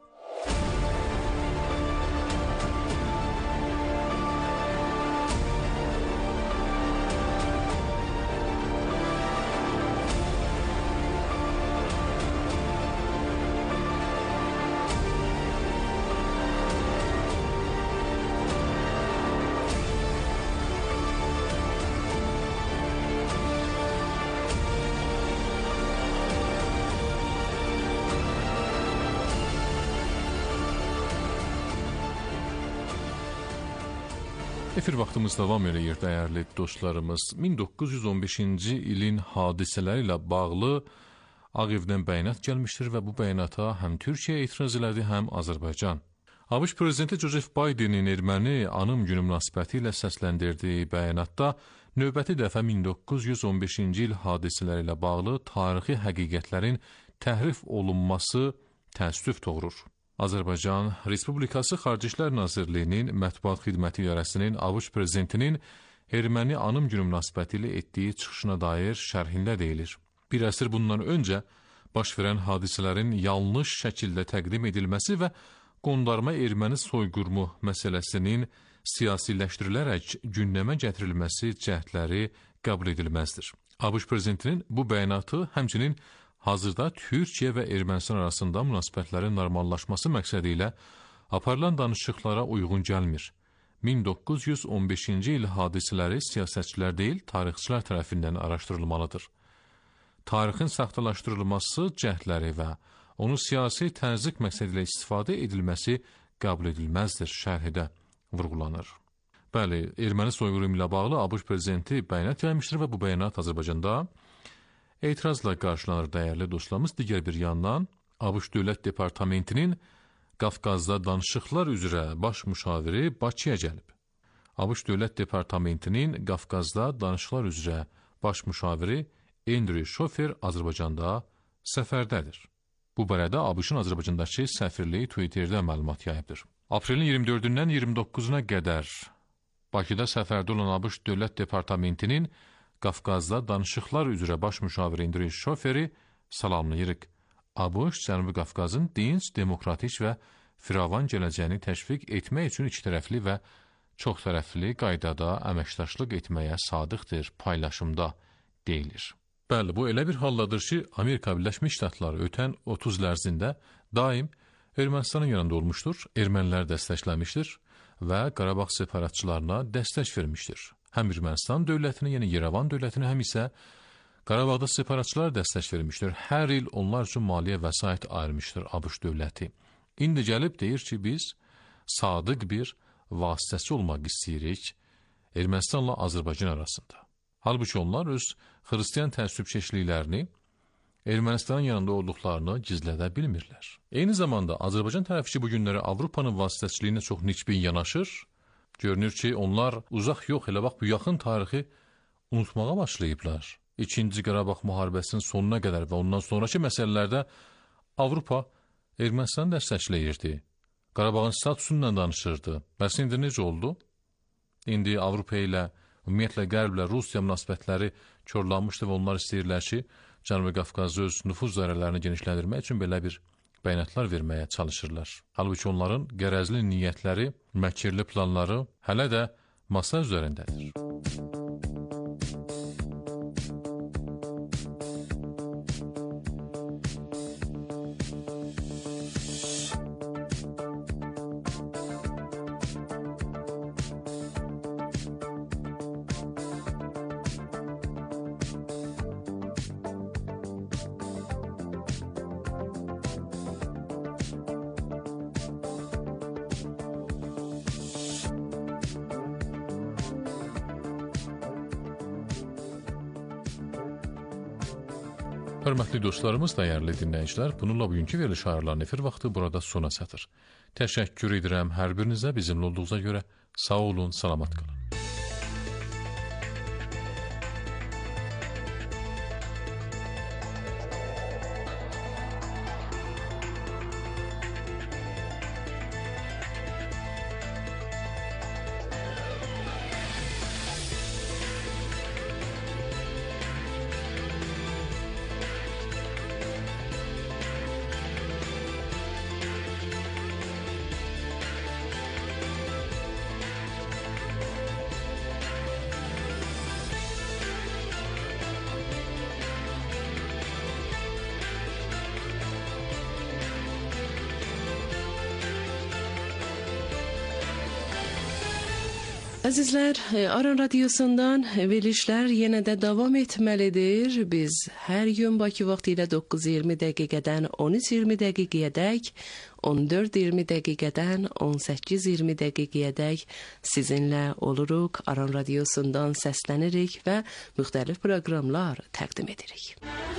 [SPEAKER 2] Efir vaxtımız davam eləyir, dəyərli dostlarımız. min doqquz yüz on beşinci ilin hadisələri ilə bağlı Ağ Evdən bəyanat gəlmişdir və bu bəyanata həm Türkiyə etiraz elədi, həm Azərbaycan. ABŞ prezidenti Joseph Bidenin erməni anım günü münasibəti ilə səsləndirdiyi bəyanatda növbəti dəfə min doqquz yüz on beşinci il hadisələri ilə bağlı tarixi həqiqətlərin təhrif olunması təəssüf doğurur. Azərbaycan Respublikası Xarici İşlər Nazirliyinin Mətbuat Xidməti İdarəsinin ABŞ prezidentinin erməni anım günü münasibəti ilə etdiyi çıxışına dair şərhində deyilir. Bir əsr bundan öncə baş verən hadisələrin yanlış şəkildə təqdim edilməsi və qondarma erməni soyqırımı məsələsinin siyasiləşdirilərək gündəmə gətirilməsi cəhdləri qəbul edilməzdir. ABŞ prezidentinin bu bəyanatı həmçinin hazırda Türkiyə və Ermənistan arasında münasibətlərin normallaşması məqsədi ilə aparılan danışıqlara uyğun gəlmir. min doqquz yüz on beşinci il hadisələri siyasətçilər deyil, tarixçilər tərəfindən araşdırılmalıdır. Tarixin saxtalaşdırılması cəhdləri və onu siyasi təzyiq məqsədi ilə istifadə edilməsi qəbul edilməzdir şərhidə vurğulanır. Bəli, erməni soyqırımı ilə bağlı ABŞ prezidenti bəyanat vermişdir və bu bəyanat Azərbaycanda etirazla qarşılanır dəyərli dostlarımız. Digər bir yandan ABŞ Dövlət Departamentinin Qafqazda danışıqlar üzrə baş müşaviri Bakıya gəlib. ABŞ Dövlət Departamentinin Qafqazda danışıqlar üzrə baş müşaviri Andrew Schofer Azərbaycanda səfərdədir. Bu barədə ABŞ-ın Azərbaycandakı səfirliyi Twitterdə məlumat yayıbdır. Aprelin iyirmi dördündən iyirmi doqquzuna qədər Bakıda səfərdə olan ABŞ Dövlət Departamentinin Qafqazda danışıqlar üzrə baş müşaviri Andrew Schoferi salamlayırıq. ABŞ Cənubi Qafqazın dinc, demokratik və firavan gələcəyini təşviq etmək üçün ikitərəfli və çoxtərəfli qaydada əməkdaşlıq etməyə sadıqdır, paylaşımda deyilir. Bəli, bu elə bir haldadır ki, Amerika Birləşmiş Ştatları ötən otuz il ərzində daim Ermənistanın yanında olmuşdur, ermənilər dəstəkləmişdir və Qarabağ separatçılarına dəstək vermişdir. Həm Ermənistan dövlətini, yəni Yerevan dövlətini, həm isə Qarabağda separatçılar dəstək vermişdir. Hər il onlar üçün maliyyə vəsait ayırmışdır ABŞ dövləti. İndi gəlib deyir ki, biz sadıq bir vasitəçi olmaq istəyirik Ermənistanla Azərbaycan arasında. Halbuki onlar öz xristian təəssübkeşliklərini Ermənistanın yanında olduqlarını gizlədə bilmirlər. Eyni zamanda Azərbaycan tərəfi ki, bu günləri Avropanın vasitəçiliyinə çox nikbin yanaşır. Görünür ki, onlar uzaq yox, elə bax bu yaxın tarixi unutmağa başlayıblar. İkinci Qarabağ müharibəsinin sonuna qədər və ondan sonraki məsələlərdə Avropa Ermənistanı dəstəkləyirdi. Qarabağın statusundan danışırdı. Bəs indi necə oldu? İndi Avropa ilə, ümumiyyətlə Qərblə Rusiya münasibətləri korlanmışdı və onlar istəyirlər ki, Cənubi Qafqazda öz nüfuz dairələrini genişləndirmək üçün belə bir bəyanatlar verməyə çalışırlar. Halbuki onların qərəzli niyyətləri, məkirli planları hələ də masa üzərindədir. Hörmətli dostlarımız, dəyərli dinləyicilər, bununla bugünkü veriliş ayarlarının efir vaxtı burada sona çatır. Təşəkkür edirəm hər birinizə bizimlə olduğunuza görə. Sağ olun, salamat qalın.
[SPEAKER 10] Əzizlər, Aran Radiosundan verilişlər yenə də davam etməlidir. Biz hər gün Bakı vaxtı ilə doqquz iyirmi dəqiqədən on üç iyirmi dəqiqəyədək, on dörd iyirmi dəqiqədən on səkkiz iyirmi dəqiqəyədək sizinlə oluruq. Aran Radiosundan səslənirik və müxtəlif proqramlar təqdim edirik.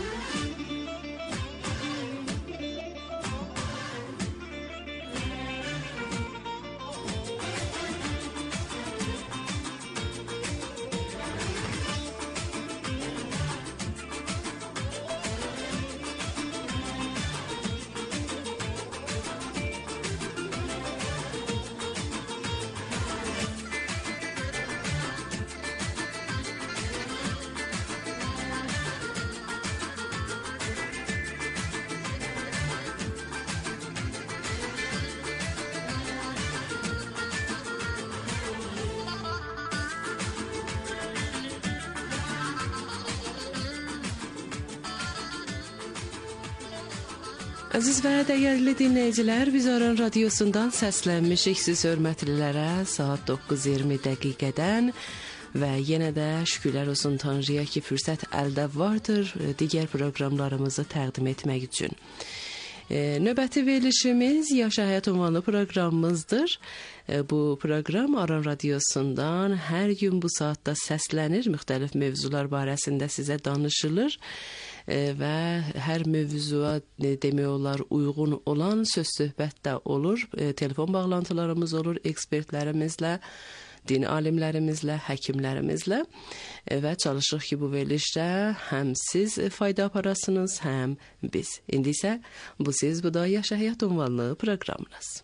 [SPEAKER 10] Əziz və dəyərli dinləyicilər, biz Aran Radiosundan səslənmişik siz hörmətlilərə saat doqquz iyirmi dəqiqədən və yenə də şükürlər olsun Tanrıya ki, fürsət əldə vardır digər proqramlarımızı təqdim etmək üçün. E, növbəti verilişimiz Yaşa Həyat ünvanlı proqramımızdır. E, bu proqram Aran Radiosundan hər gün bu saatda səslənir, müxtəlif mövzular barəsində sizə danışılır e, və hər mövzuya e, demək olar uyğun olan söz söhbət də olur. E, telefon bağlantılarımız olur ekspertlərimizlə, din alimlərimizlə, həkimlərimizlə e, və çalışırıq ki, bu verilişdə həm siz fayda aparasınız, həm biz. İndi isə bu siz, bu da Yaşa Həyat ünvanlı proqramınız.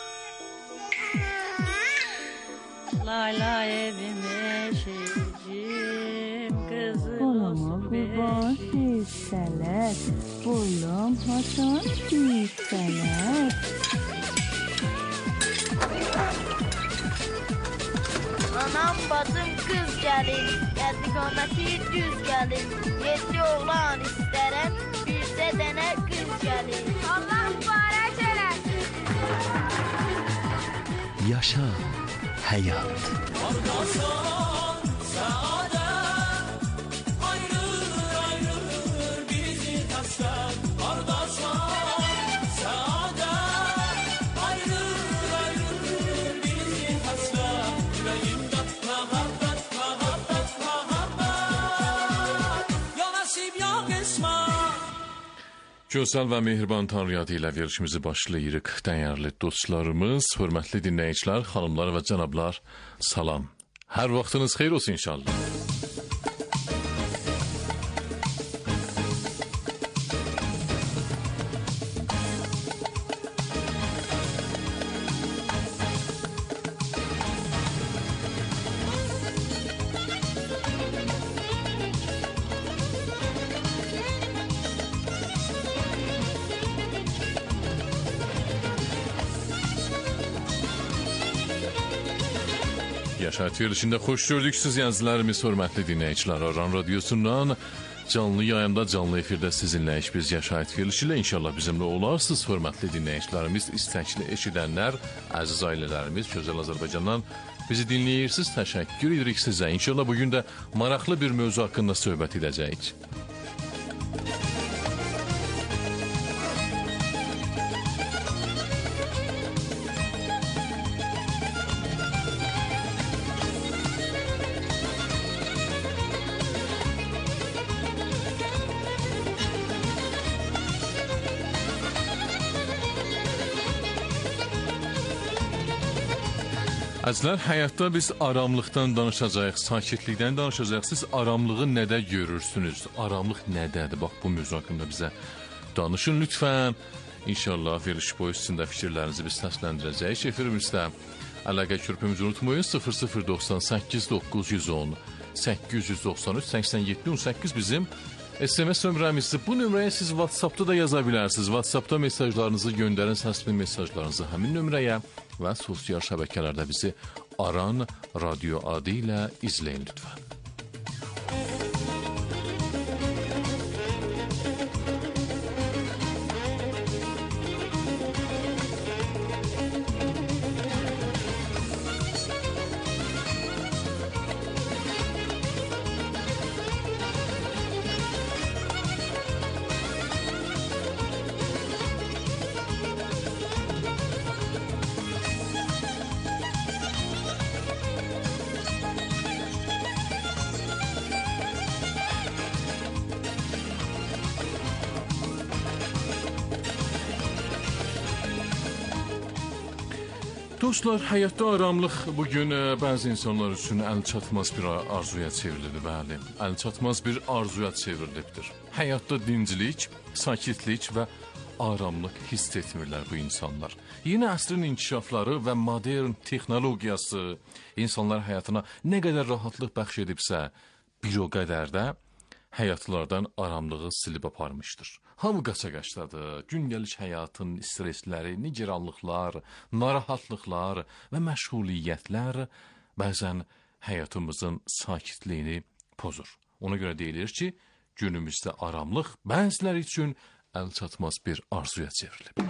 [SPEAKER 11] Lay lay evime şeycim kızım olsun beşim. Seler, oğlum hasan seler.
[SPEAKER 12] Anam bacım kız gelin, geldik anası düz gelin. Yedi oğlan isterim, birse dene kız gelin. Allah mübarek eylesin.
[SPEAKER 13] Yaşa Həyat.
[SPEAKER 2] Gözəl və mehriban Tanrı adı ilə verilişimizi başlayırıq. Dəyərli dostlarımız, hörmətli dinləyicilər, xanımlar və cənablar, salam. Hər vaxtınız xeyir olsun inşallah. Yaşayət verilişində xoş gördük siz yazılarımız, hörmətli dinləyicilər. Aran Radiosundan canlı yayında, canlı efirdə sizinləyik biz Yaşayət verilişi ilə inşallah bizimlə olarsınız, hörmətli dinləyicilərimiz, istəkli eşidənlər, əziz ailələrimiz, gözəl Azərbaycandan bizi dinləyirsiniz, təşəkkür edirik sizə. İnşallah bugün də maraqlı bir mövzu haqqında söhbət edəcəyik. Əzlər, həyatda biz aramlıqdan danışacağıq, sakitlikdən danışacaq. Siz aramlığı nədə görürsünüz? Aramlıq nədədir? Bax, bu mövzu haqqında bizə danışın lütfən. İnşallah veriliş boyu sizin də fikirlərinizi biz səsləndirəcəyik. Efirimizdə əlaqə körpümüzü unutmayın. sıfır sıfır doxsan səkkiz doqquz yüz on səkkiz yüz doxsan üç səksən yeddi on səkkiz bizim S M S nömrəmizdir. Bu nömrəyə siz WhatsApp'da da yaza bilərsiniz. WhatsApp'da mesajlarınızı göndərin, səsli mesajlarınızı həmin nömrəyə və sosial şəbəkələrdə bizi Aran Radio adı ilə izləyin lütfən. Dostlar, həyatda aramlıq bugün ə, bəzi insanlar üçün əlçatmaz bir arzuya çevrilib, bəli. Əlçatmaz bir arzuya çevrilibdir. Həyatda dincilik, sakitlik və aramlıq hiss etmirlər bu insanlar. Yeni əsrin inkişafları və modern texnologiyası insanlar həyatına nə qədər rahatlıq bəxş edibsə, bir o qədər də həyatlardan aramlığı silib aparmışdır. Hamı qaça-qaçdadır, gündəlik həyatın stressləri, nigeranlıqlar, narahatlıqlar və məşğuliyyətlər bəzən həyatımızın sakitliyini pozur. Ona görə deyilir ki, günümüzdə aramlıq bəziləri üçün əlçatmaz bir arzuya çevrilib.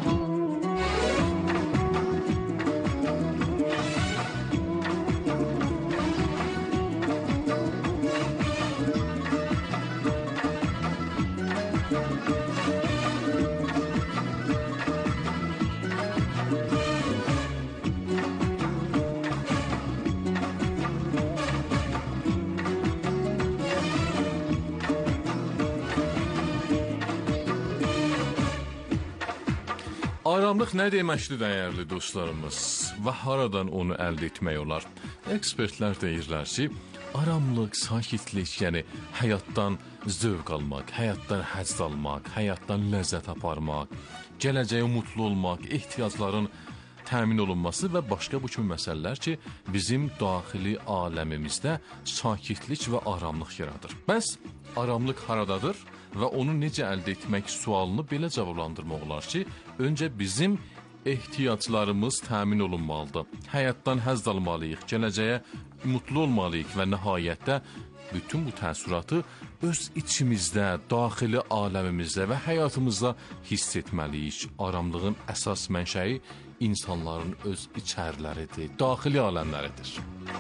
[SPEAKER 2] Aramlıq nə deməkdir dəyərli dostlarımız və haradan onu əldə etmək olar? Ekspertlər deyirlər ki, aramlıq, sakitlik, yəni həyatdan zövq almaq, həyatdan həzz almaq, həyatdan ləzzət aparmaq, gələcəyə mutlu olmaq, ehtiyacların təmin olunması və başqa bu kimi məsələlər ki, bizim daxili aləmimizdə sakitlik və aramlıq yaradır. Bəs aramlıq haradadır və onu necə əldə etmək sualını belə cavablandırmaq olar ki, öncə bizim ehtiyaclarımız təmin olunmalıdır. Həyatdan həzz almalıyıq, gələcəyə mutlu olmalıyıq və nəhayətdə bütün bu təəssüratı öz içimizdə, daxili aləmimizdə və həyatımızda hiss etməliyik. Aramlığın əsas mənşəyi insanların öz içərləridir, daxili aləmləridir.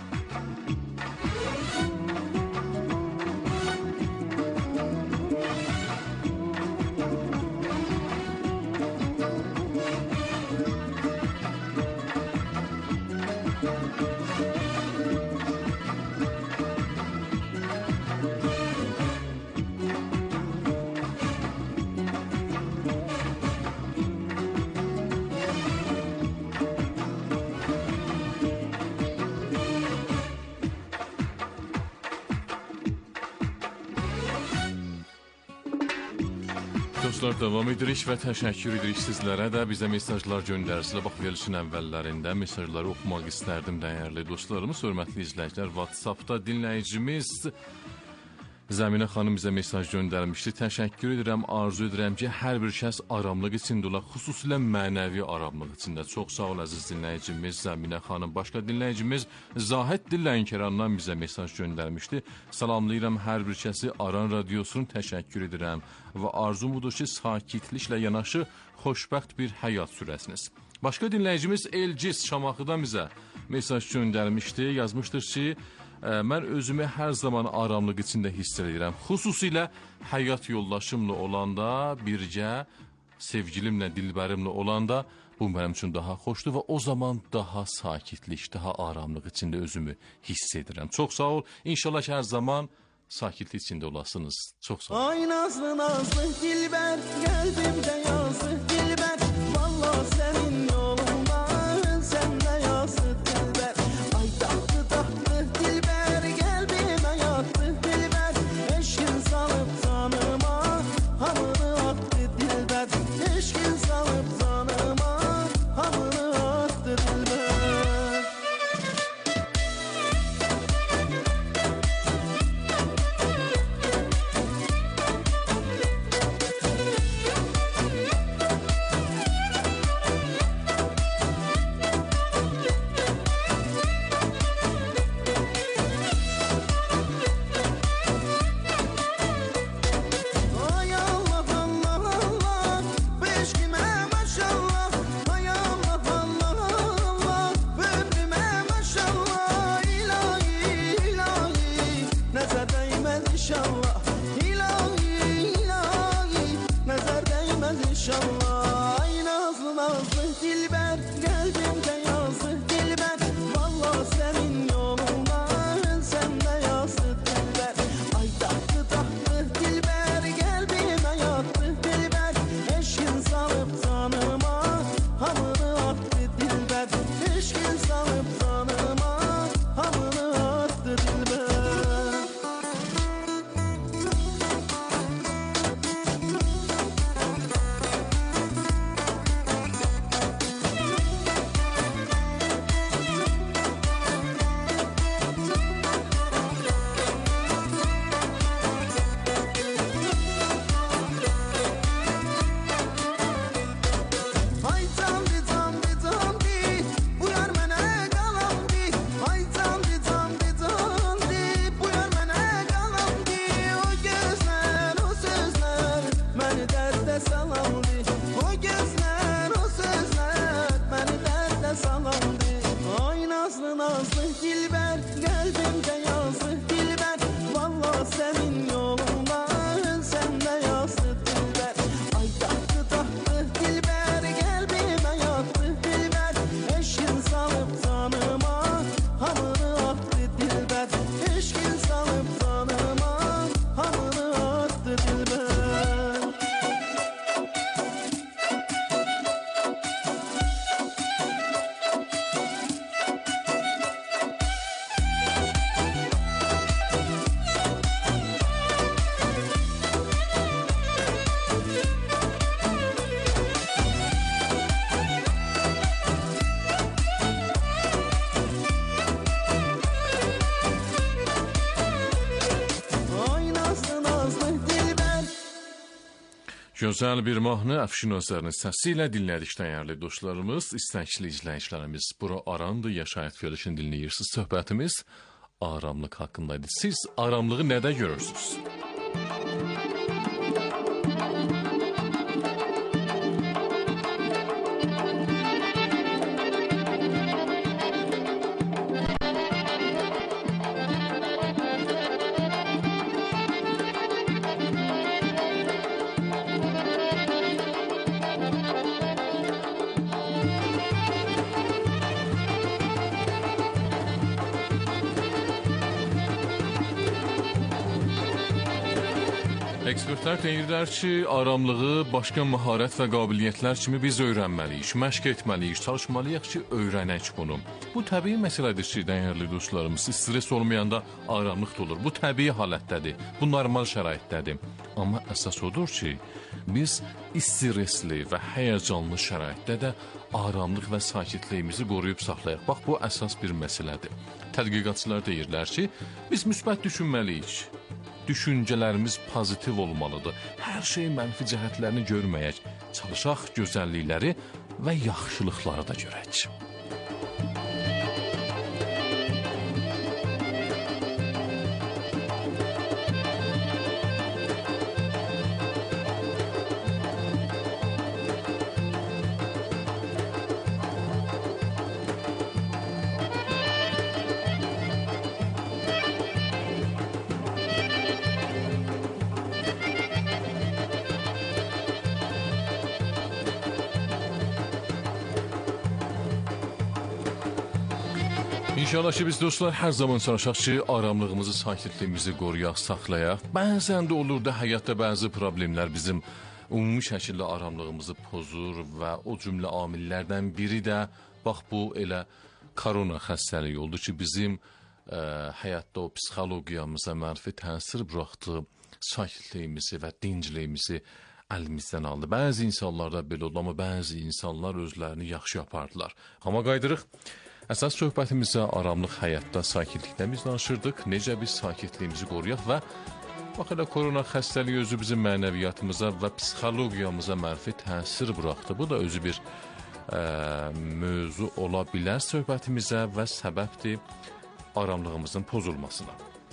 [SPEAKER 2] Dostlar, davam edirik və təşəkkür edirik sizlərə də bizə mesajlar göndərsiniz. Bax, verilişin əvvəllərində mesajları oxumaq istərdim dəyərli dostlarımız, hörmətli izləyicilər. WhatsAppda dinləyicimiz Zəminə xanım bizə mesaj göndərmişdi. Təşəkkür edirəm, arzu edirəm ki, hər bir kəs aramlıq içində olar, xüsusilə mənəvi aramlıq içində. Çox sağ ol əziz dinləyicimiz Zəminə xanım. Başqa dinləyicimiz Zahid Lənkərandan bizə mesaj göndərmişdi. Salamlayıram hər bir kəsi, Aran Radiosunu təşəkkür edirəm və arzum budur ki, sakitliklə yanaşı xoşbəxt bir həyat sürəsiniz. Başqa dinləyicimiz Elcis Şamaxıdan bizə mesaj göndərmişdi. Yazmışdır ki, mən özümü hər zaman aramlıq içində hiss edirəm. Xüsusilə həyat yoldaşımla olanda, birgə sevgilimlə, dilbərimlə olanda bu mənim üçün daha xoşdur və o zaman daha sakitlik, daha aramlıq içində özümü hiss edirəm. Çox sağ ol. İnşallah ki, hər zaman sakitlik içində olasınız. Çox sağ ol.
[SPEAKER 14] Ay nazlı nazlı dilbər, qəlbimdə yazdı dilbər. Vallahi sənin yolundan səndə yazdı dilbər. Ay tatlı tatlı dilbər, qəlbimə yatdı dilbər. Eşkin salıb canıma, hamını attı dilbər. Eşkin salıb canıma, hamını attı dilbər.
[SPEAKER 2] Gözəl bir mahnı Əfşin Özlərinin səsi ilə dinlədik dəyərli dostlarımız, istəkli izləyicilərimiz. Bura Arandır, Yaşayət verilişini dinləyirsiniz. Söhbətimiz aramlıq haqqındaydı. Siz aramlığı nədə görürsünüz? Ekspertlər deyirlər ki, aramlığı başqa məharət və qabiliyyətlər kimi biz öyrənməliyik, məşq etməliyik, çalışmalıyıq ki, öyrənək bunu. Bu təbii məsələdir ki, dəyərli dostlarımız, stres olmayanda aramlıq da olur. Bu təbii halətdədir, bu normal şəraitdədir. Amma əsas odur ki, biz stresli və həyəcanlı şəraitdə də aramlıq və sakitliyimizi qoruyub saxlayaq. Bax, bu əsas bir məsələdir. Tədqiqatçılar deyirlər ki, biz müsbət düşünməliyik. Düşüncələrimiz pozitiv olmalıdır. Hər şey mənfi cəhətlərini görməyək. Çalışaq gözəllikləri və yaxşılıqları da görək. İnşallah ki, biz dostlar hər zaman çalışaq ki, aramlığımızı, sakitliyimizi qoruyaq, saxlayaq. Bəzən də olur da həyatda bəzi problemlər bizim ümumi şəkildə aramlığımızı pozur və o cümlə amillərdən biri də, bax bu elə korona xəstəliyi oldu ki, bizim ə, həyatda o psixologiyamıza mənfi təsir buraxdı, sakitliyimizi və dincliyimizi əlimizdən aldı. Bəzi insanlarda belə oldu, amma bəzi insanlar özlərini yaxşı yapardılar. Amma qaydırıq. Əsas söhbətimizə aramlıq həyatda sakitlikdən biz danışırdıq. Necə biz sakitliyimizi qoruyaq və bax elə korona xəstəliyi özü bizim mənəviyyatımıza və psixologiyamıza mənfi təsir buraxdı. Bu da özü bir ə, mövzu ola bilər söhbətimizə və səbəbdir aramlığımızın pozulmasına.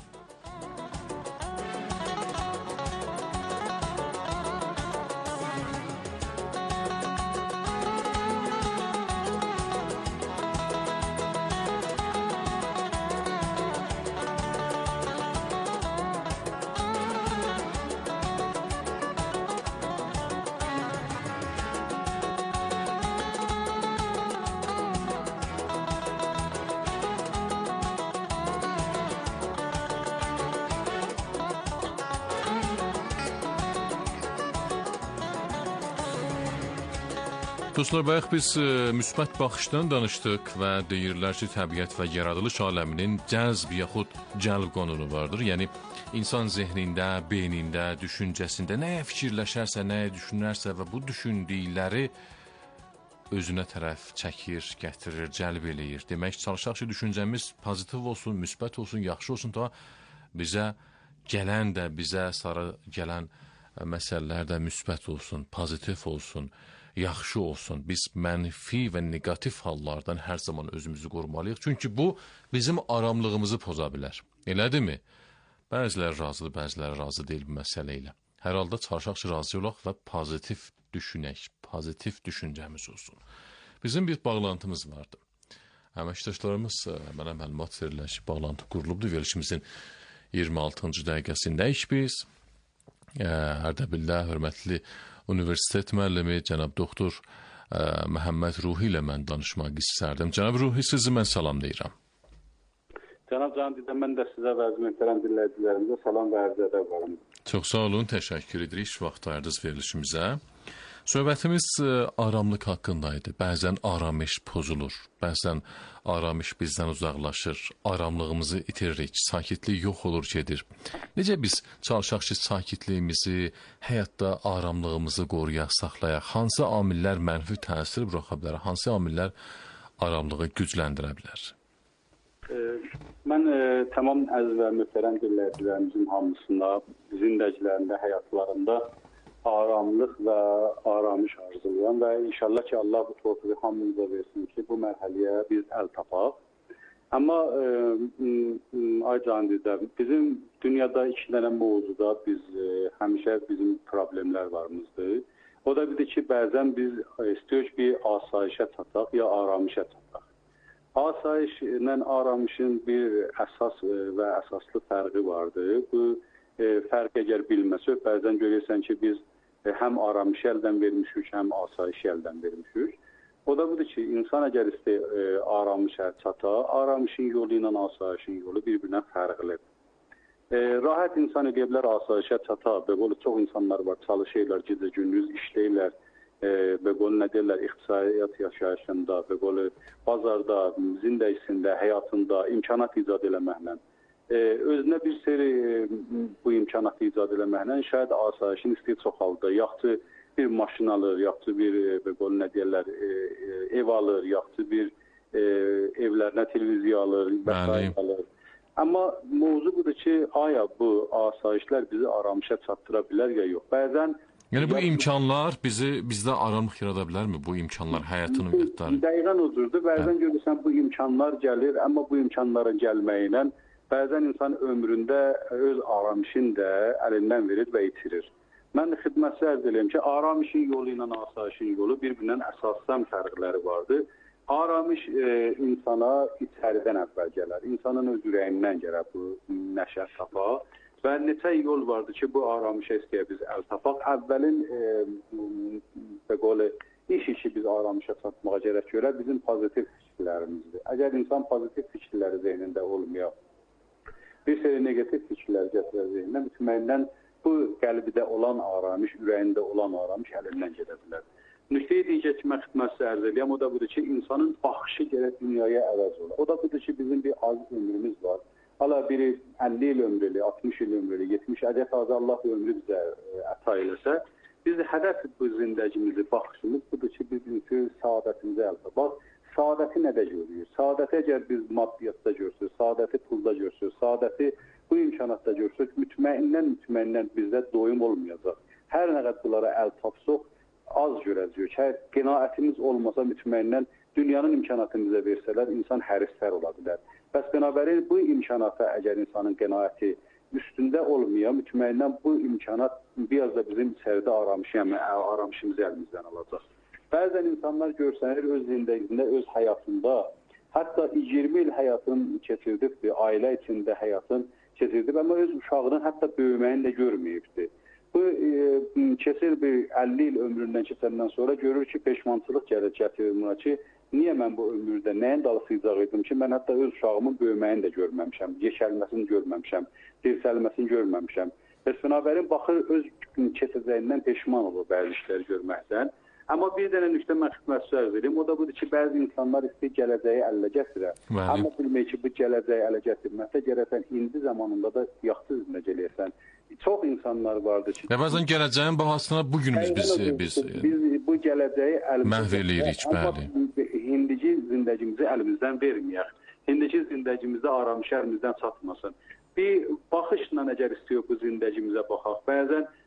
[SPEAKER 2] Dostlar, bayaq biz e, müsbət baxışdan danışdıq və deyirlər ki, təbiət və yaradılış aləminin cəzb yaxud cəlb qanunu vardır. Yəni, insan zehnində, beynində, düşüncəsində nəyə fikirləşərsə, nəyə düşünərsə və bu düşündükləri özünə tərəf çəkir, gətirir, cəlb eləyir. Demək, çalışaq ki, düşüncəmiz pozitiv olsun, müsbət olsun, yaxşı olsun, da bizə gələn də, bizə sarı gələn məsələlər də müsbət olsun, pozitiv olsun, yaxşı olsun. Biz mənfi və negativ hallardan hər zaman özümüzü qorumalıyıq. Çünki bu bizim aramlığımızı poza bilər. Elədirmi? Bəziləri razıdır, bəziləri razı deyil bu məsələ ilə. Hər halda çalışaq ki, razı olaq və pozitiv düşünək, pozitiv düşüncəmiz olsun. Bizim bir bağlantımız vardı. Əməkdaşlarımız mənə məlumat verirlər ki, bağlantı qurulubdur. Verilişimizin iyirmi altıncı dəqiqəsindəyik biz. Ərdəbildə hörmətli Universitet müəllimi cənab doktor ə, Məhəmməd Ruhi ilə mən danışmaq istərdim. Cənab Ruhi, sizi mən salam deyirəm.
[SPEAKER 15] Cənab Can Didə, mən də sizə və möhtərəm dinləyicilərimizə salam və ərz edər varım.
[SPEAKER 2] Çox sağ olun, təşəkkür edirik vaxt ayırdınız verilişimizə. Söhbətimiz ə, aramlıq haqqındaydı. Bəzən aramış pozulur, bəzən aramış bizdən uzaqlaşır, aramlığımızı itiririk, sakitlik yox olur, gedir. Necə biz çalışaq ki, sakitliyimizi, həyatda aramlığımızı qoruyaq, saxlayaq? Hansı amillər mənfi təsir buraxa bilər? Hansı amillər aramlığı gücləndirə bilər?
[SPEAKER 15] E, mən e, tamam əziz və möhtərəm dinləyicilərimizin hamısında, zindəgilərində, həyatlarında aramlıq və aramış arzulayıram və inşallah ki, Allah bu tövfiqi hamımıza versin ki, bu mərhələyə biz əl tapaq. Amma e, ay can deyirəm, bizim dünyada iki dənə mövzuda biz e, həmişə bizim problemlər varımızdır. O da bilir ki, bəzən biz istəyirik ki, asayişə çataq ya aramışa çataq. Asayişlə aramışın bir əsas və əsaslı fərqi vardır. Bu e, fərq əgər bilməsək, bəzən görürsən ki, biz e, həm aramışı əldən vermişik, həm asayişi əldən vermişik. O da budur ki, insan əgər istəyir e, aramışa çata, aramışın yolu ilə asayişin yolu bir-birinə fərqlidir. E, rahat insan edə bilər asayişə çata, belə çox insanlar var, çalışırlar, gecə gündüz işləyirlər. Böyle ne derler, iqtisadiyyat yaşayışında, böyle bazarda, zindəgisində, həyatında imkanat icad eləməklə, e, özünə bir seri e, bu imkanatı icad eləməklə şayad asayişin istəyir çox halda, yaxçı bir maşın alır, yaxçı bir böyle ne derler, e, e, ev alır, yaxçı bir e, evlərinə televiziya alır, bəsair alır. Amma mövzu budur ki, aya bu asayişlər bizi aramışa çatdıra bilər ya yox. Bəzən
[SPEAKER 2] Yəni bu imkanlar bizi bizdə aramlıq yarada bilərmi? Bu imkanlar həyatın ümumiyyətləri.
[SPEAKER 15] Dəqiqən odur. Bəzən görürsən bu imkanlar gəlir, amma bu imkanların gəlməyi ilə bəzən insan ömründə öz aramışını da əlindən verir və itirir. Mən də xidmətçi ərz edeyim ki, aramışın yolu ilə asayişin yolu bir-birindən əsasdan fərqləri vardır. Aramış e, insana içəridən əvvəl gələr. İnsanın öz ürəyindən gələr bu nəşət tapaq. Və neçə yol vardı ki, bu aramışa istəyə biz əl tapaq. Əvvəlin e, iş işi biz aramışa çatmağa gərək görə bizim pozitiv fikirlərimizdir. Əgər insan pozitiv fikirləri zeynində olmayaq, bir seri negativ fikirlər gətirər zeynində, mütməyindən bu qəlbidə olan aramış, ürəyində olan aramış əlindən gedə bilər. Nüqteyi digər ki, mən xidmətçi ərz edəyəm, o da budur ki, insanın baxışı gərək dünyaya əvəz olur. O da budur ki, bizim bir az ömrümüz var. Hala biri əlli il ömrülü, altmış il ömrülü, yetmiş ədəf azı Allah ömrü bizə əta eləsə, biz hədəf bu zindəcimizi, baxışımız budur ki, biz bütün saadətimizə əldə. Bax, saadəti nədə görürük? Saadəti əgər biz maddiyyatda görsək, saadəti pulda görsək, saadəti bu imkanatda görsək, mütməyindən mütməyindən bizdə doyum olmayacaq. Hər nə qədər bunlara əl tapsaq, az görəcəyik. Hər qənaətimiz olmasa mütməyindən dünyanın imkanatını bizə versələr, insan hərislər ola bilər. Bəs bənabərin bu imkanata əgər insanın qənaəti üstündə olmaya, mütməyindən bu imkanat biraz da bizim içəridə aramışımızı əlimizdən alacaq. Bəzən insanlar görsənir öz zindəyində, öz həyatında, hətta iyirmi il həyatını keçirdibdir, ailə içində həyatını keçirdib, amma öz uşağının hətta böyüməyini də görməyibdir. Bu e, keçir bir əlli il ömründən keçəndən sonra görür ki, peşmançılıq gəlir gətirir buna ki, niyə mən bu ömürdə nəyin dalısıyacaq idim ki, mən hətta öz uşağımın böyüməyini də görməmişəm, yeşəlməsini görməmişəm, dirsəlməsini görməmişəm. Bəs binabərin baxır öz keçəcəyindən peşman olur bəzi işləri görməkdən. Amma bir dənə nüqtə mən xidmətçi ərz edeyim, o da budur ki, bəzi insanlar istəyir gələcəyi əllə gətirər. Amma bilmək ki, bu gələcəyi ələ gətirməkdə gərəkən indi zamanında da yaxşı izlə gələyəsən. Çox insanlar vardır ki...
[SPEAKER 2] Və bəzən gələcəyin bahasına bugünümüz biz... Biz,
[SPEAKER 15] biz bu gələcəyi əlimizdən...
[SPEAKER 2] Məhv eləyirik, bəli.
[SPEAKER 15] Amma indiki zindəcimizi əlimizdən verməyək. İndiki zindəcimizdə aramış əlimizdən çatmasın. Bir baxışla əgər istəyir bu zindəcimizə baxaq. Bəzən